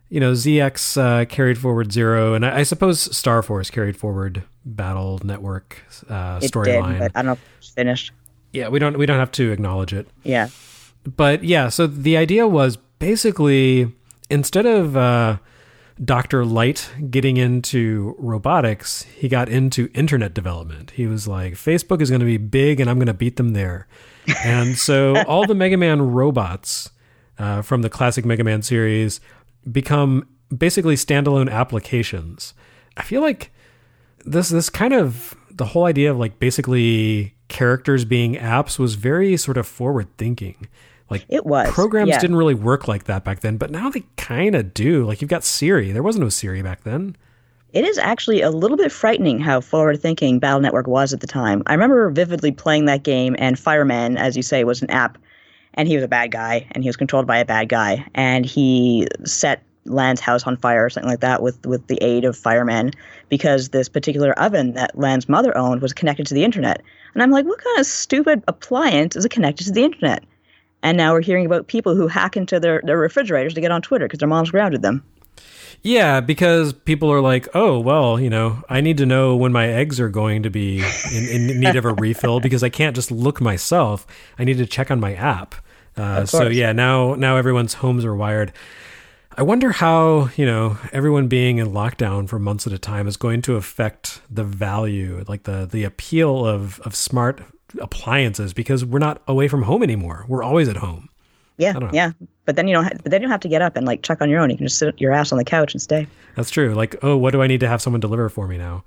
ZX carried forward Zero, and I suppose Star Force carried forward Battle Network storyline. But I don't know if it's finished. Yeah, we don't have to acknowledge it. Yeah. But yeah, so the idea was basically, instead of Dr. Light getting into robotics, he got into internet development. He was like, Facebook is going to be big and I'm going to beat them there. And so all the Mega Man robots from the classic Mega Man series become basically standalone applications. I feel like this kind of, the whole idea of like basically characters being apps was very sort of forward thinking. Like it was. Programs didn't really work like that back then, but now they kind of do. Like you've got Siri. There wasn't no Siri back then. It is actually a little bit frightening how forward-thinking Battle Network was at the time. I remember vividly playing that game, and Fireman, as you say, was an app, and he was a bad guy, and he was controlled by a bad guy, and he set Lan's house on fire or something like that with the aid of Fireman, because this particular oven that Lan's mother owned was connected to the internet. And I'm like, what kind of stupid appliance is connected to the internet? And now we're hearing about people who hack into their refrigerators to get on Twitter because their moms grounded them. Yeah, because people are like, oh, well, I need to know when my eggs are going to be in need of a refill because I can't just look myself. I need to check on my app. So yeah, now everyone's homes are wired. I wonder how, everyone being in lockdown for months at a time is going to affect the value, like the appeal of smart appliances, because we're not away from home anymore. We're always at home. Yeah. But then you don't have to get up and like check on your own. You can just sit your ass on the couch and stay. That's true. Like, oh, what do I need to have someone deliver for me now?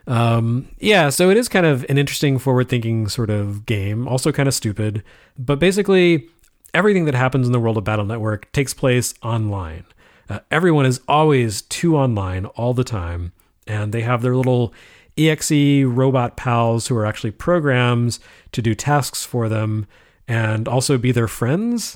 Yeah, so it is kind of an interesting forward-thinking sort of game, also kind of stupid. But basically, everything that happens in the world of Battle Network takes place online. Everyone is always too online all the time, and they have their little EXE robot pals who are actually programs to do tasks for them and also be their friends.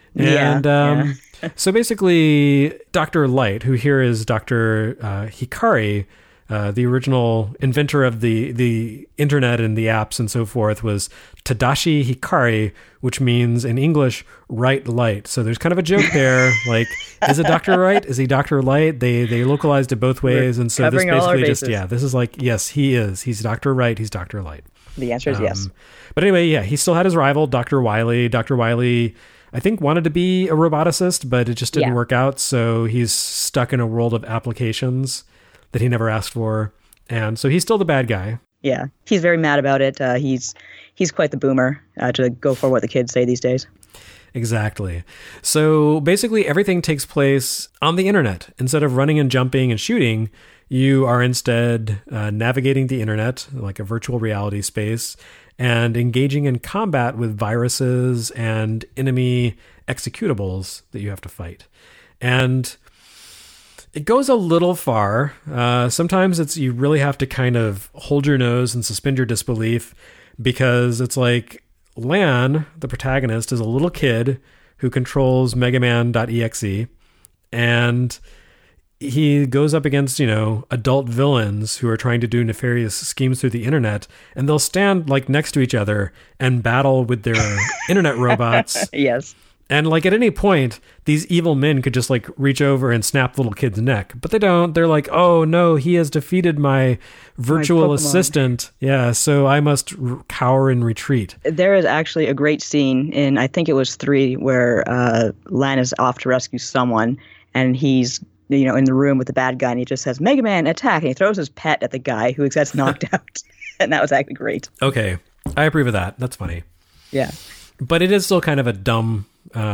And so basically, Dr. Light, who here is Dr. Hikari, The original inventor of the internet and the apps and so forth was Tadashi Hikari, which means in English, right light. So there's kind of a joke there. Like, is it Dr. Right? Is he Dr. Light? They localized it both ways. And so this basically just, this is like, yes, he is. He's Dr. Right. He's Dr. Light. The answer is yes. But anyway, yeah, he still had his rival, Dr. Wily. Dr. Wily, I think, wanted to be a roboticist, but it just didn't work out. So he's stuck in a world of applications that he never asked for. And so he's still the bad guy. Yeah, he's very mad about it. He's quite the boomer, to go for what the kids say these days. Exactly. So basically everything takes place on the internet. Instead of running and jumping and shooting, you are instead navigating the internet, like a virtual reality space, and engaging in combat with viruses and enemy executables that you have to fight. And it goes a little far. Sometimes you really have to kind of hold your nose and suspend your disbelief, because it's like Lan, the protagonist, is a little kid who controls Megaman.exe, and he goes up against, adult villains who are trying to do nefarious schemes through the internet, and they'll stand like next to each other and battle with their internet robots. Yes. And like at any point, these evil men could just like reach over and snap the little kid's neck, but they don't. They're like, oh no, he has defeated my virtual assistant. Yeah, so I must cower and retreat. There is actually a great scene in, I think it was 3, where Lan is off to rescue someone, and he's in the room with the bad guy, and he just says, Mega Man, attack, and he throws his pet at the guy who gets knocked out. And that was actually great. Okay, I approve of that. That's funny. Yeah. But it is still kind of a dumb...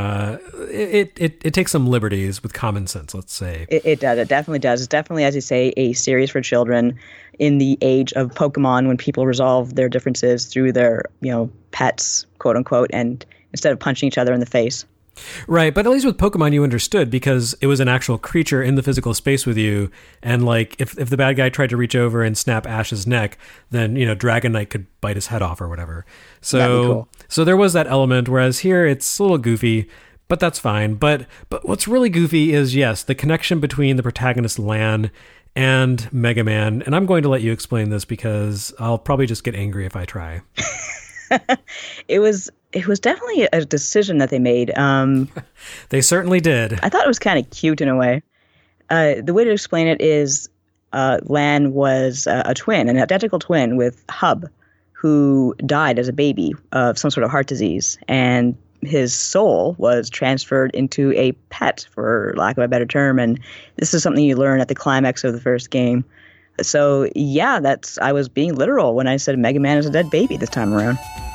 It takes some liberties with common sense, let's say. It does. It definitely does. It's definitely, as you say, a series for children in the age of Pokemon, when people resolve their differences through their, pets, quote unquote, and instead of punching each other in the face. Right, but at least with Pokemon you understood, because it was an actual creature in the physical space with you, and like if the bad guy tried to reach over and snap Ash's neck, then Dragonite could bite his head off or whatever. So that'd be cool. So there was that element, whereas here it's a little goofy, but that's fine. But what's really goofy is, yes, the connection between the protagonist Lan and Mega Man, and I'm going to let you explain this because I'll probably just get angry if I try. It was definitely a decision that they made. They certainly did. I thought it was kind of cute in a way. The way to explain it is Lan was a twin, an identical twin with Hub, who died as a baby of some sort of heart disease. And his soul was transferred into a pet, for lack of a better term. And this is something you learn at the climax of the first game. So, yeah, I was being literal when I said Mega Man is a dead baby this time around.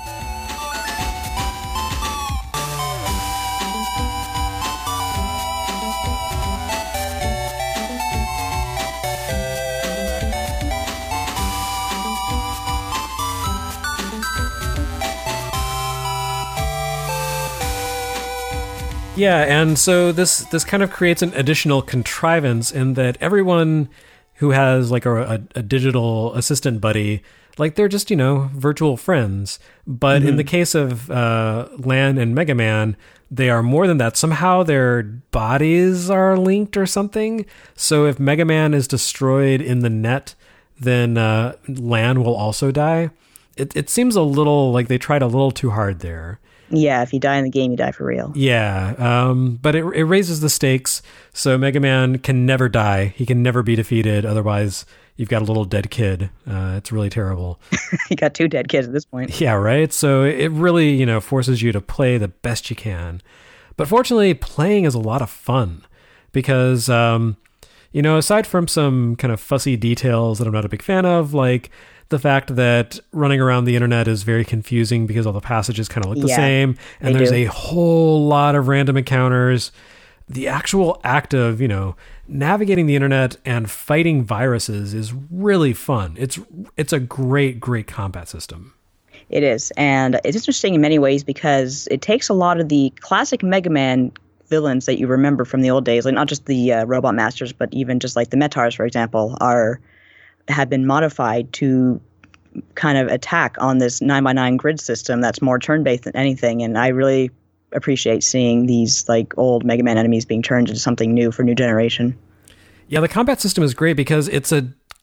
Yeah, and so this kind of creates an additional contrivance in that everyone who has like a digital assistant buddy, like they're just, virtual friends. But in the case of Lan and Mega Man, they are more than that. Somehow their bodies are linked or something. So if Mega Man is destroyed in the net, then Lan will also die. It seems a little like they tried a little too hard there. Yeah, if you die in the game, you die for real. Yeah, but it raises the stakes, so Mega Man can never die. He can never be defeated, otherwise you've got a little dead kid. It's really terrible. You got 2 dead kids at this point. Yeah, right? So it really, forces you to play the best you can. But fortunately, playing is a lot of fun, because, aside from some kind of fussy details that I'm not a big fan of, like the fact that running around the internet is very confusing because all the passages kind of look the same, and there's a whole lot of random encounters. The actual act of, navigating the internet and fighting viruses is really fun. It's a great, great combat system. It is, and it's interesting in many ways because it takes a lot of the classic Mega Man villains that you remember from the old days, like not just the Robot Masters, but even just like the Metars, for example, have been modified to kind of attack on this 9x9 grid system that's more turn-based than anything. And I really appreciate seeing these like old Mega Man enemies being turned into something new for new generation. Yeah, the combat system is great because it's a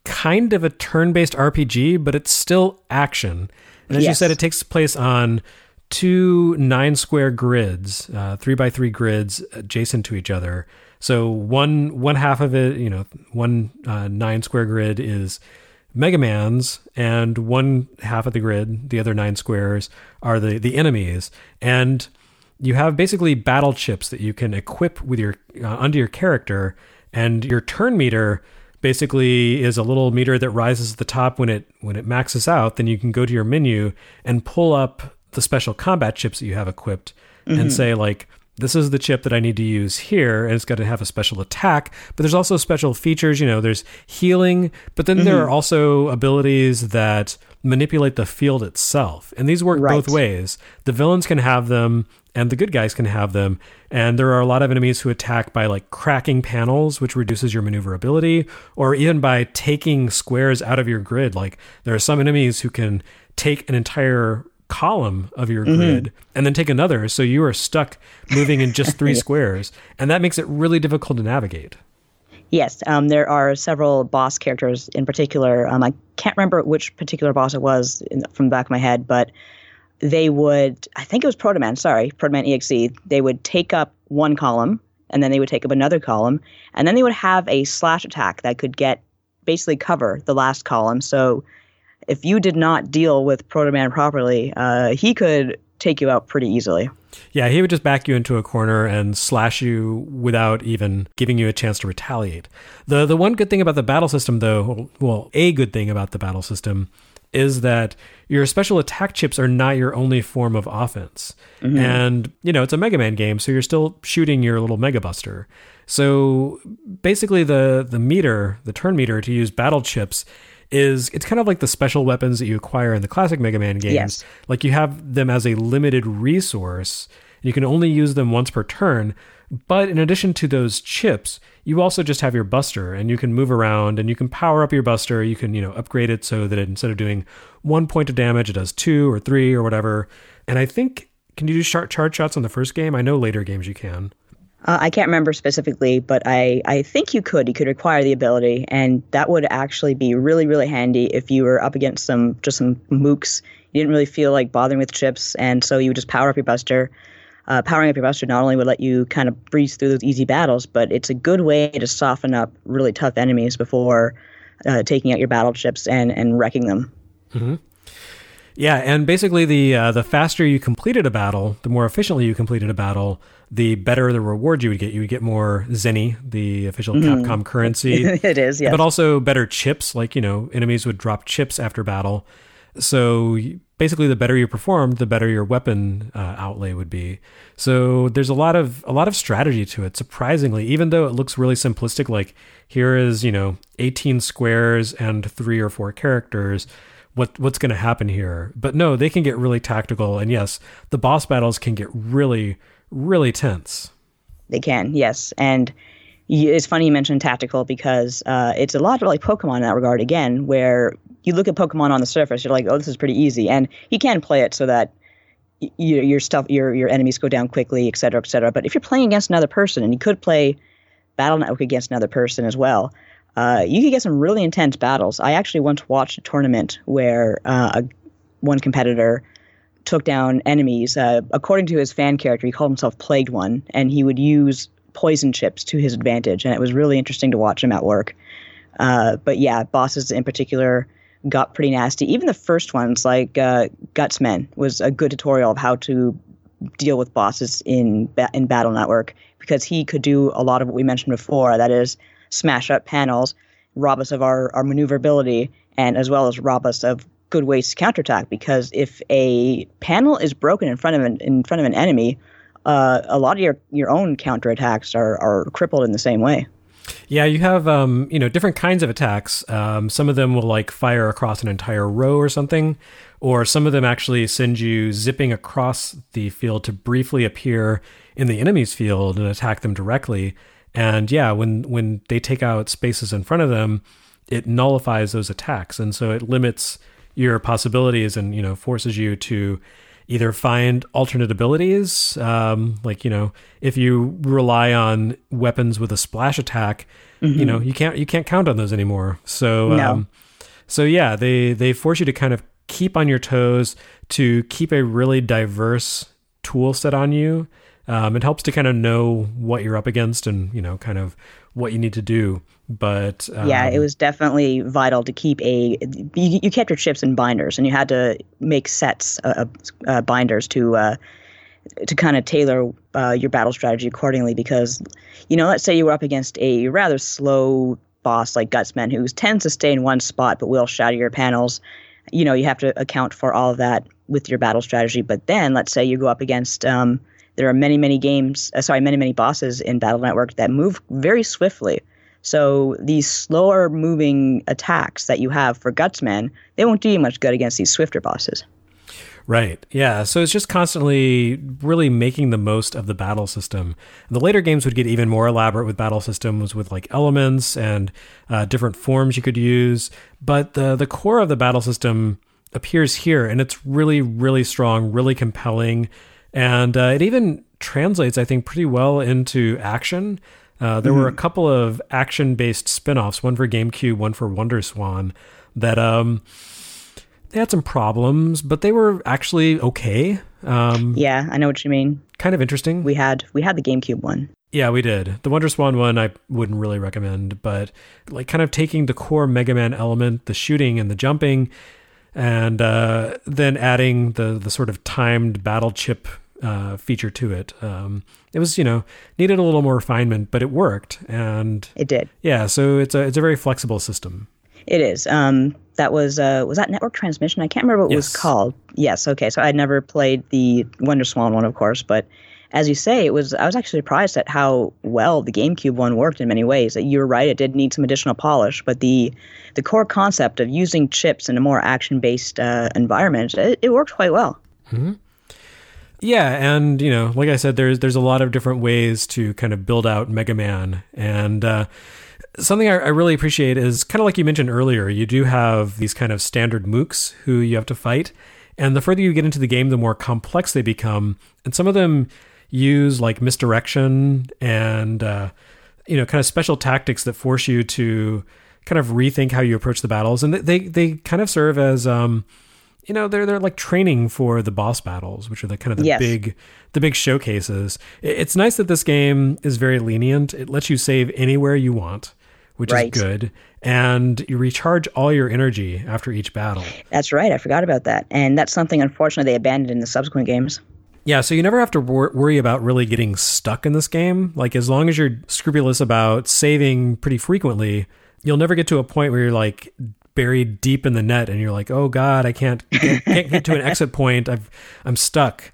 kind of a turn-based RPG, but it's still action. And as you said, it takes place on 2 9-square grids, 3x3 grids adjacent to each other. So one half of it, one 9-square grid is Mega Man's, and one half of the grid, the other 9 squares, are the enemies. And you have basically battle chips that you can equip with your onto your character, and your turn meter basically is a little meter that rises at the top when it maxes out. Then you can go to your menu and pull up the special combat chips that you have equipped and say, like, this is the chip that I need to use here, and it's got to have a special attack. But there's also special features, there's healing, but then there are also abilities that manipulate the field itself. And these work both ways. The villains can have them, and the good guys can have them. And there are a lot of enemies who attack by like cracking panels, which reduces your maneuverability, or even by taking squares out of your grid. Like there are some enemies who can take an entire column of your grid and then take another, so you are stuck moving in just 3 squares, and that makes it really difficult to navigate. Yes, there are several boss characters in particular. I can't remember which particular boss it was from the back of my head, but they would, I think it was Proto Man EXE, they would take up one column, and then they would take up another column, and then they would have a slash attack that could basically cover the last column. So if you did not deal with Proto Man properly, he could take you out pretty easily. Yeah, he would just back you into a corner and slash you without even giving you a chance to retaliate. The one good thing about the battle system, though, well, a good thing about the battle system is that your special attack chips are not your only form of offense. And, it's a Mega Man game, so you're still shooting your little Mega Buster. So basically the turn meter to use battle chips it's kind of like the special weapons that you acquire in the classic Mega Man games. Yes. Like you have them as a limited resource. You can only use them once per turn. But in addition to those chips, you also just have your Buster, and you can move around and you can power up your Buster. You can, upgrade it so that instead of doing 1 point of damage, it does 2 or 3 or whatever. And I think, can you do charge shots on the first game? I know later games you can. I can't remember specifically, but I think you could. You could acquire the ability, and that would actually be really, really handy if you were up against some mooks. You didn't really feel like bothering with chips, and so you would just power up your Buster. Powering up your Buster not only would let you kind of breeze through those easy battles, but it's a good way to soften up really tough enemies before taking out your battle chips and wrecking them. Mm-hmm. Yeah, and basically the faster you completed a battle, the more efficiently you completed a battle, the better the reward you would get. You would get more Zenny, the official Capcom currency. It is, yes. But also better chips, like, enemies would drop chips after battle. So basically the better you performed, the better your weapon outlay would be. So there's a lot of strategy to it, surprisingly, even though it looks really simplistic, like here is, 18 squares and 3 or 4 characters. What's going to happen here? But no, they can get really tactical. And yes, the boss battles can get really, really tense. They can, yes. And it's funny you mentioned tactical because it's a lot like Pokemon in that regard, again, where you look at Pokemon on the surface, you're like, oh, this is pretty easy. And you can play it so that your enemies go down quickly, et cetera, et cetera. But if you're playing against another person, and you could play Battle Network against another person as well, you could get some really intense battles. I actually once watched a tournament where one competitor took down enemies. According to his fan character, he called himself Plagued One, and he would use poison chips to his advantage, and it was really interesting to watch him at work. But yeah, bosses in particular got pretty nasty. Even the first ones, like Gutsman, was a good tutorial of how to deal with bosses in Battle Network, because he could do a lot of what we mentioned before, that is, smash up panels, rob us of our maneuverability, and as well as rob us of good ways to counterattack. Because if a panel is broken in front of an enemy, a lot of your own counterattacks are crippled in the same way. Yeah, you have different kinds of attacks. Some of them will like fire across an entire row or something, or some of them actually send you zipping across the field to briefly appear in the enemy's field and attack them directly. And yeah, when they take out spaces in front of them, it nullifies those attacks, and so it limits your possibilities and forces you to either find alternate abilities, like, if you rely on weapons with a splash attack, you can't count on those anymore. So, No. So yeah, they force you to kind of keep on your toes, to keep a really diverse tool set on you. It helps to kind of know what you're up against and, kind of what you need to do. But yeah, it was definitely vital to keep you kept your chips in binders, and you had to make sets binders to kind of tailor your battle strategy accordingly. Because, let's say you were up against a rather slow boss like Gutsman, who tends to stay in one spot but will shatter your panels. You have to account for all of that with your battle strategy. But then let's say you go up against there are many bosses in Battle Network that move very swiftly. So these slower moving attacks that you have for Gutsman, they won't do you much good against these swifter bosses. Right. Yeah. So it's just constantly really making the most of the battle system. And the later games would get even more elaborate with battle systems, with like elements and different forms you could use. But the core of the battle system appears here, and it's really, really strong, really compelling. And it even translates, I think, pretty well into action. There were a couple of action-based spin-offs, one for GameCube, one for WonderSwan, that they had some problems, but they were actually okay. Yeah, I know what you mean. Kind of interesting. We had the GameCube one. Yeah, we did. The WonderSwan one I wouldn't really recommend, but like kind of taking the core Mega Man element, the shooting and the jumping, and then adding the sort of timed battle chip feature to it. It was, needed a little more refinement, but it worked. And it did. Yeah, so it's a very flexible system. It is. That was that Network Transmission? I can't remember what it was called. Yes. Okay. So I'd never played the WonderSwan one, of course, but as you say, I was actually surprised at how well the GameCube one worked in many ways. You're right, it did need some additional polish, but the core concept of using chips in a more action-based environment, it worked quite well. Mm-hmm. Yeah, and like I said, there's a lot of different ways to kind of build out Mega Man, and something I really appreciate is kind of like you mentioned earlier, you do have these kind of standard mooks who you have to fight, and the further you get into the game, the more complex they become, and some of them use like misdirection and kind of special tactics that force you to kind of rethink how you approach the battles, and they kind of serve as they're like training for the boss battles, which are the kind of the big showcases. It's nice that this game is very lenient. It lets you save anywhere you want, which is good. And you recharge all your energy after each battle. That's right. I forgot about that. And that's something, unfortunately, they abandoned in the subsequent games. Yeah, so you never have to worry about really getting stuck in this game. Like, as long as you're scrupulous about saving pretty frequently, you'll never get to a point where you're like buried deep in the net and you're like, oh God, I can't get to an exit point. I'm stuck.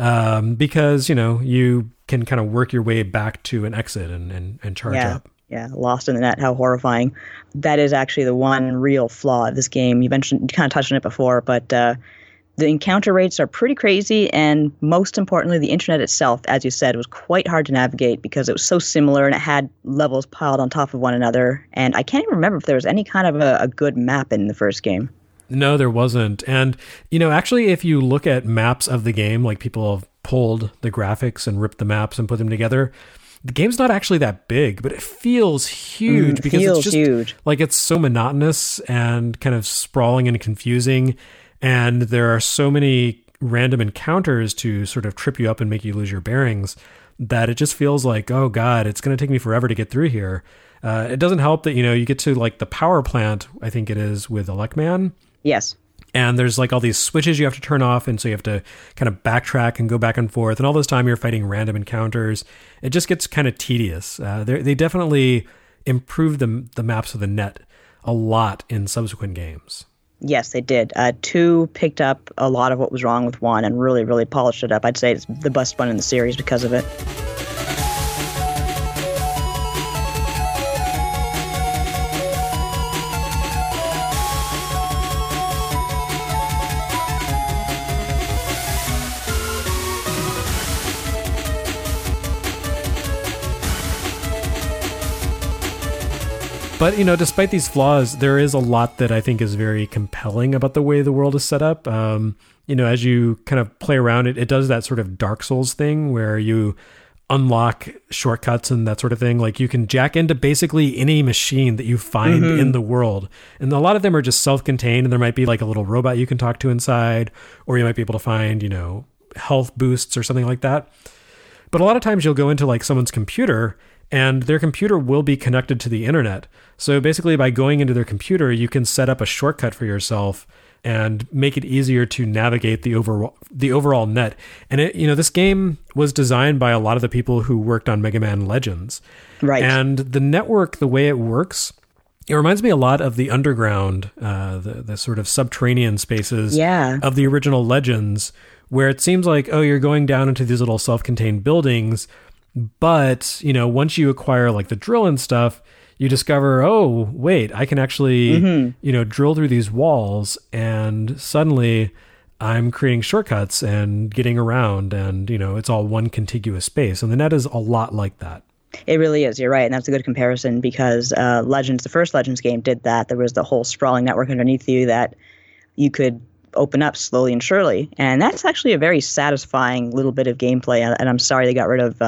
Because, you can kind of work your way back to an exit and charge up. Yeah, lost in the net. How horrifying. That is actually the one real flaw of this game. You kind of touched on it before, but the encounter rates are pretty crazy, and most importantly, the internet itself, as you said, was quite hard to navigate because it was so similar and it had levels piled on top of one another. And I can't even remember if there was any kind of a good map in the first game. No, there wasn't. And, actually, if you look at maps of the game, like people have pulled the graphics and ripped the maps and put them together, the game's not actually that big, but it feels huge because it's just huge. Like it's so monotonous and kind of sprawling and confusing. And there are so many random encounters to sort of trip you up and make you lose your bearings that it just feels like, oh God, it's going to take me forever to get through here. It doesn't help that, you get to like the power plant, I think it is, with Elecman. Yes. And there's like all these switches you have to turn off. And so you have to kind of backtrack and go back and forth. And all this time you're fighting random encounters. It just gets kind of tedious. They definitely improved the maps of the net a lot in subsequent games. Yes, they did. 2 picked up a lot of what was wrong with 1 and really, really polished it up. I'd say it's the best one in the series because of it. But, despite these flaws, there is a lot that I think is very compelling about the way the world is set up. As you kind of play around it does that sort of Dark Souls thing where you unlock shortcuts and that sort of thing. Like you can jack into basically any machine that you find in the world. And a lot of them are just self-contained, and there might be like a little robot you can talk to inside, or you might be able to find, health boosts or something like that. But a lot of times you'll go into like someone's computer, and their computer will be connected to the internet. So basically by going into their computer, you can set up a shortcut for yourself and make it easier to navigate the overall net. And this game was designed by a lot of the people who worked on Mega Man Legends. Right. And the network, the way it works, it reminds me a lot of the underground, the sort of subterranean spaces of the original Legends, where it seems like, you're going down into these little self-contained buildings, but, once you acquire like the drill and stuff, you discover, wait, I can actually, drill through these walls, and suddenly I'm creating shortcuts and getting around, and, it's all one contiguous space. And the net is a lot like that. It really is. You're right. And that's a good comparison because Legends, the first Legends game did that. There was the whole sprawling network underneath you that you could open up slowly and surely. And that's actually a very satisfying little bit of gameplay. And I'm sorry they got rid of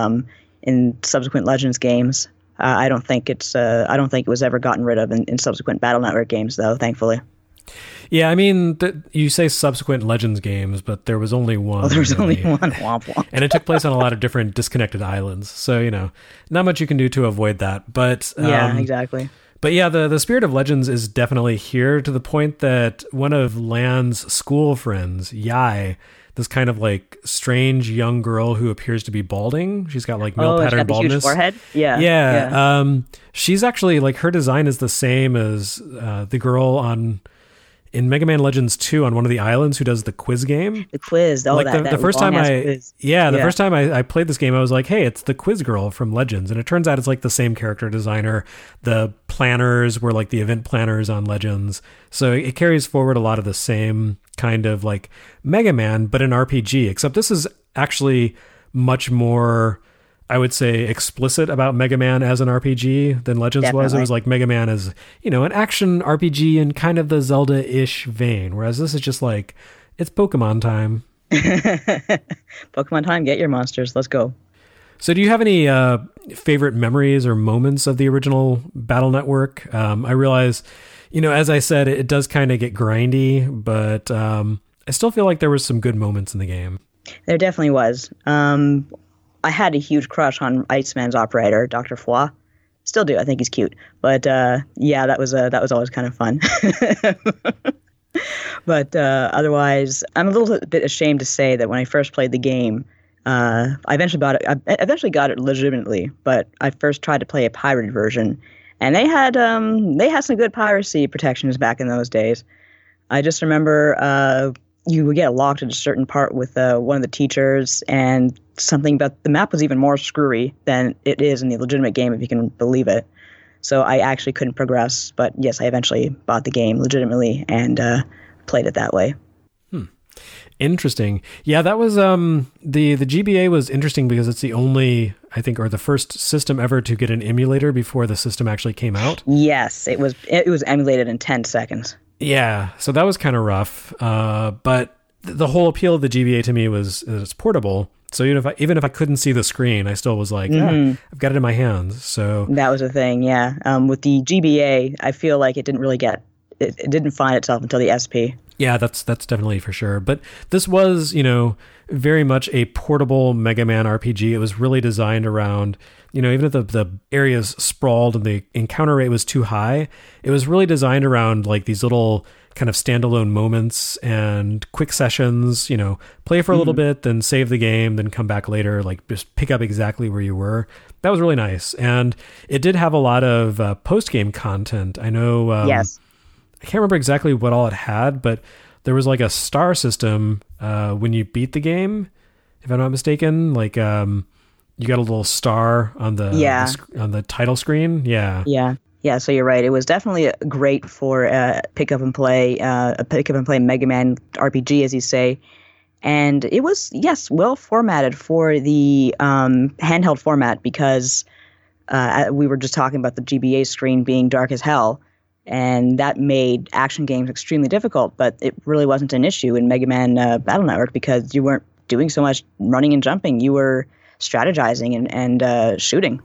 in subsequent Legends games. I don't think it was ever gotten rid of in subsequent Battle Network games, though, thankfully. Yeah, I mean, you say subsequent Legends games, but there was only one. Oh, there was only one. Womp womp. And it took place on a lot of different disconnected islands. So, not much you can do to avoid that. But yeah, exactly. But yeah, the spirit of Legends is definitely here, to the point that one of Lan's school friends, Yai, this kind of like strange young girl who appears to be balding. She's got like male pattern baldness. Huge forehead. Yeah. Yeah. She's actually like, her design is the same as the girl in Mega Man Legends 2 on one of the islands who does the quiz game. The quiz. Oh, like the first time first time I played this game, I was like, hey, it's the quiz girl from Legends. And it turns out it's like the same character designer. The planners were like the event planners on Legends. So it carries forward a lot of the same kind of like Mega Man, but an RPG, except this is actually much more, I would say, explicit about Mega Man as an RPG than Legends was. It was like Mega Man as, an action RPG in kind of the Zelda-ish vein, whereas this is just like, it's Pokemon time. Pokemon time, get your monsters, let's go. So do you have any favorite memories or moments of the original Battle Network? I realize, as I said, it does kind of get grindy, but I still feel like there was some good moments in the game. There definitely was. I had a huge crush on Iceman's operator, Dr. Foy. Still do. I think he's cute. But yeah, that was always kind of fun. But otherwise, I'm a little bit ashamed to say that when I first played the game, I eventually got it legitimately. But I first tried to play a pirated version, and they had some good piracy protections back in those days. I just remember you would get locked at a certain part with one of the teachers, and something about the map was even more screwy than it is in the legitimate game, if you can believe it. So I actually couldn't progress, but yes, I eventually bought the game legitimately and played it that way. Interesting. Yeah, that was the GBA was interesting because it's the only, I think, or the first system ever to get an emulator before the system actually came out. Yes, it was emulated in 10 seconds. Yeah, so that was kind of rough. But the whole appeal of the GBA to me was it's portable. So even if I couldn't see the screen, I still was like, I've got it in my hands. So that was the thing, yeah. With the GBA, I feel like it didn't really it didn't find itself until the SP. Yeah, that's definitely for sure. But this was, very much a portable Mega Man RPG. It was really designed around, even if the areas sprawled and the encounter rate was too high, it was really designed around like these little kind of standalone moments and quick sessions, play for a little bit, then save the game, then come back later, like just pick up exactly where you were. That was really nice. And it did have a lot of post-game content. I know, yes. I can't remember exactly what all it had, but there was like a star system when you beat the game, if I'm not mistaken. Like you got a little star on the title screen. Yeah. Yeah, so you're right. It was definitely great for a pick up and play Mega Man RPG, as you say. And it was, yes, well formatted for the handheld format because We were just talking about the GBA screen being dark as hell, and that made action games extremely difficult, but it really wasn't an issue in Mega Man Battle Network because you weren't doing so much running and jumping. You were strategizing and shooting.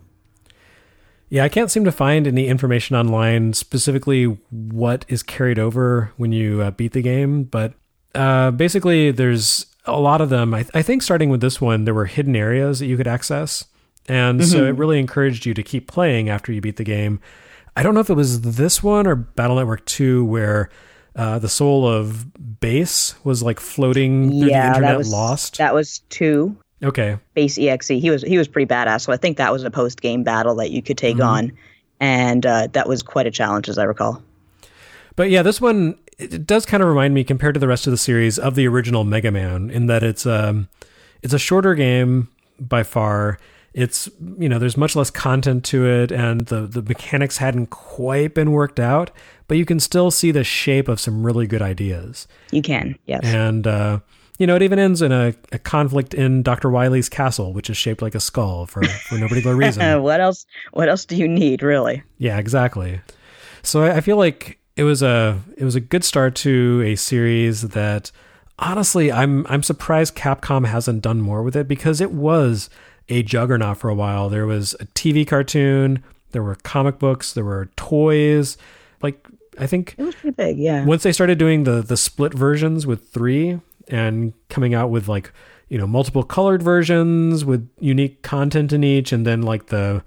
Yeah, I can't seem to find any information online specifically what is carried over when you beat the game, but basically there's a lot of them. I think starting with this one, there were hidden areas that you could access, and so it really encouraged you to keep playing after you beat the game. I don't know if it was this one or Battle Network 2 where the soul of Bass was like floating through the internet lost. That was 2. Okay. Bass EXE. He was pretty badass. So I think that was a post-game battle that you could take on. And that was quite a challenge, as I recall. But yeah, this one, it does kind of remind me, compared to the rest of the series, of the original Mega Man, in that it's a shorter game by far. It's, there's much less content to it, and the mechanics hadn't quite been worked out, but you can still see the shape of some really good ideas. You can, yes. And, it even ends in a conflict in Dr. Wily's castle, which is shaped like a skull for no particular reason. What else do you need, really? Yeah, exactly. So I feel like it was a good start to a series that, honestly, I'm surprised Capcom hasn't done more with it, because it was a juggernaut for a while. There was a TV cartoon, there were comic books, there were toys. Like, I think it was pretty big, yeah. Once they started doing the split versions with 3 and coming out with multiple colored versions with unique content in each, and then like the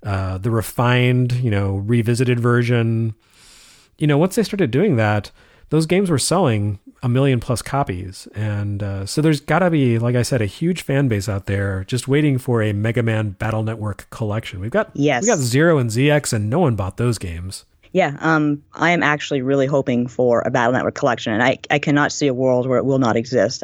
refined, revisited version. Once they started doing that, those games were selling 1 million plus copies. And so there's got to be, like I said, a huge fan base out there just waiting for a Mega Man Battle Network collection. We got Zero and ZX, and no one bought those games. Yeah, I am actually really hoping for a Battle Network collection, and I cannot see a world where it will not exist.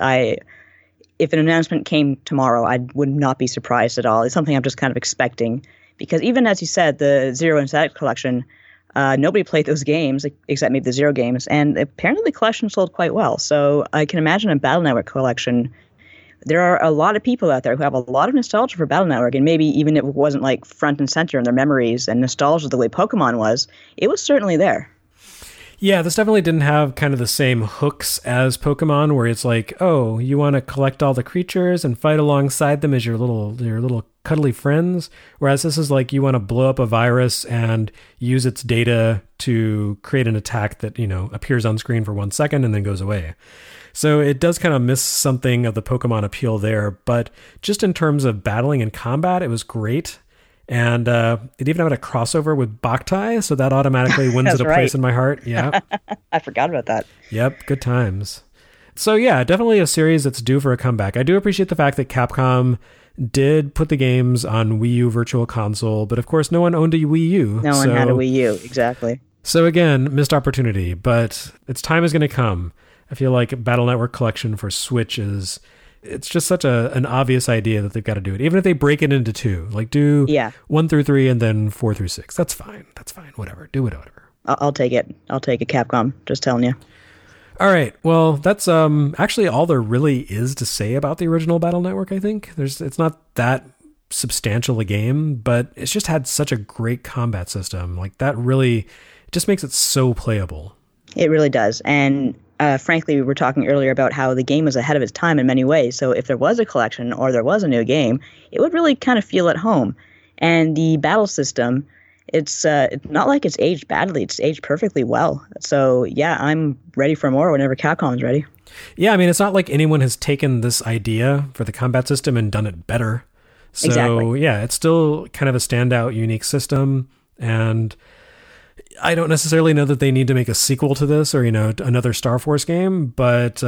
If an announcement came tomorrow, I would not be surprised at all. It's something I'm just kind of expecting, because even as you said, the Zero and ZX collection, nobody played those games except maybe the Zero games, and apparently the collection sold quite well. So I can imagine a Battle Network collection. There are a lot of people out there who have a lot of nostalgia for Battle Network, and maybe even if it wasn't like front and center in their memories and nostalgia the way Pokemon was, it was certainly there. Yeah, this definitely didn't have kind of the same hooks as Pokemon, where it's like, oh, you want to collect all the creatures and fight alongside them as your little cuddly friends. Whereas this is like, you want to blow up a virus and use its data to create an attack that, appears on screen for 1 second and then goes away. So it does kind of miss something of the Pokemon appeal there, but just in terms of battling and combat, it was great. And it even had a crossover with Boktai, so that automatically wins it a place in my heart. Yeah. I forgot about that. Yep, good times. So yeah, definitely a series that's due for a comeback. I do appreciate the fact that Capcom did put the games on Wii U Virtual Console, but of course no one owned a Wii U. No one had a Wii U, exactly. So again, missed opportunity, but its time is going to come. I feel like Battle Network Collection for Switch it's just such an obvious idea that they've got to do it. Even if they break it into 2, like do 1 through 3 and then 4 through 6. That's fine. Whatever. Do whatever. I'll take it. I'll take it, Capcom. Just telling you. All right. Well, that's actually all there really is to say about the original Battle Network, I think. It's not that substantial a game, but it's just had such a great combat system. Like, that really just makes it so playable. It really does. And frankly, we were talking earlier about how the game was ahead of its time in many ways. So if there was a collection or there was a new game, it would really kind of feel at home. And the battle system, it's not like it's aged badly. It's aged perfectly well. So yeah, I'm ready for more whenever Capcom's ready. Yeah, I mean, it's not like anyone has taken this idea for the combat system and done it better. So exactly. Yeah, it's still kind of a standout, unique system. And I don't necessarily know that they need to make a sequel to this or, another Star Force game, but,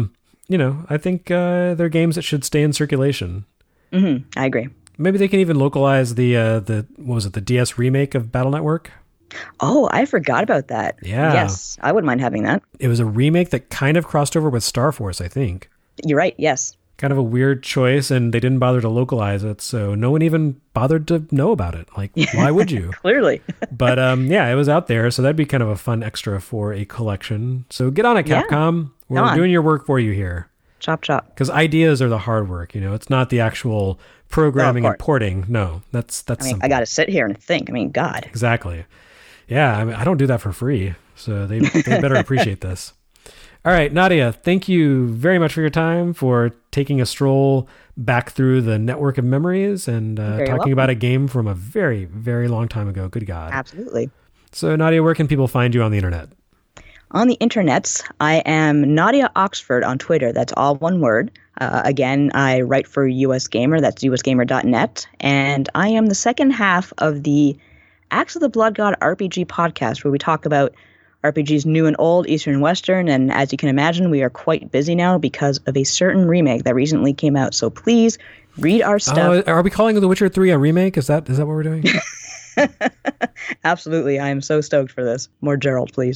I think they're games that should stay in circulation. Mm-hmm. I agree. Maybe they can even localize the DS remake of Battle Network? Oh, I forgot about that. Yeah. Yes, I wouldn't mind having that. It was a remake that kind of crossed over with Star Force, I think. You're right, yes. Kind of a weird choice, and they didn't bother to localize it, so no one even bothered to know about it. Like, why would you? Clearly. But yeah, it was out there, so that'd be kind of a fun extra for a collection. So get on it, Capcom. Yeah. We're doing your work for you here. Chop, chop. Because ideas are the hard work, it's not the actual programming and porting. No, that's I got to sit here and think. God. Exactly. Yeah, I don't do that for free, so they better appreciate this. All right, Nadia, thank you very much for your time, for taking a stroll back through the network of memories and talking about a game from a very, very long time ago. Good God. Absolutely. So, Nadia, where can people find you on the internet? On the internets, I am Nadia Oxford on Twitter. That's all one word. Again, I write for US Gamer. That's usgamer.net. And I am the second half of the Axe of the Blood God RPG podcast, where we talk about RPGs new and old, Eastern and Western, and as you can imagine, we are quite busy now because of a certain remake that recently came out. So please read our stuff. Are we calling The Witcher 3 a remake? Is that what we're doing? Absolutely. I am so stoked for this. More Gerald, please.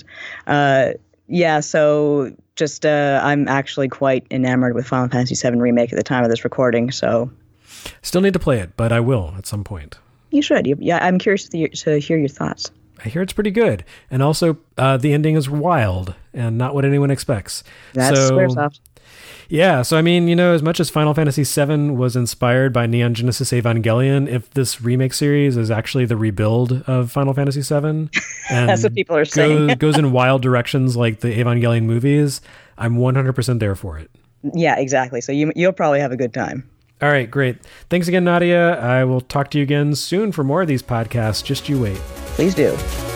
So just I'm actually quite enamored with Final Fantasy VII Remake at the time of this recording. So still need to play it, but I will at some point. You should. Yeah, I'm curious to hear your thoughts. I hear it's pretty good. And also, the ending is wild and not what anyone expects. That's Squaresoft. Yeah, so as much as Final Fantasy VII was inspired by Neon Genesis Evangelion, if this remake series is actually the rebuild of Final Fantasy VII, and that's what people are saying, goes in wild directions like the Evangelion movies, I'm 100% there for it. Yeah, exactly. So you'll probably have a good time. All right, great. Thanks again, Nadia. I will talk to you again soon for more of these podcasts. Just you wait. Please do.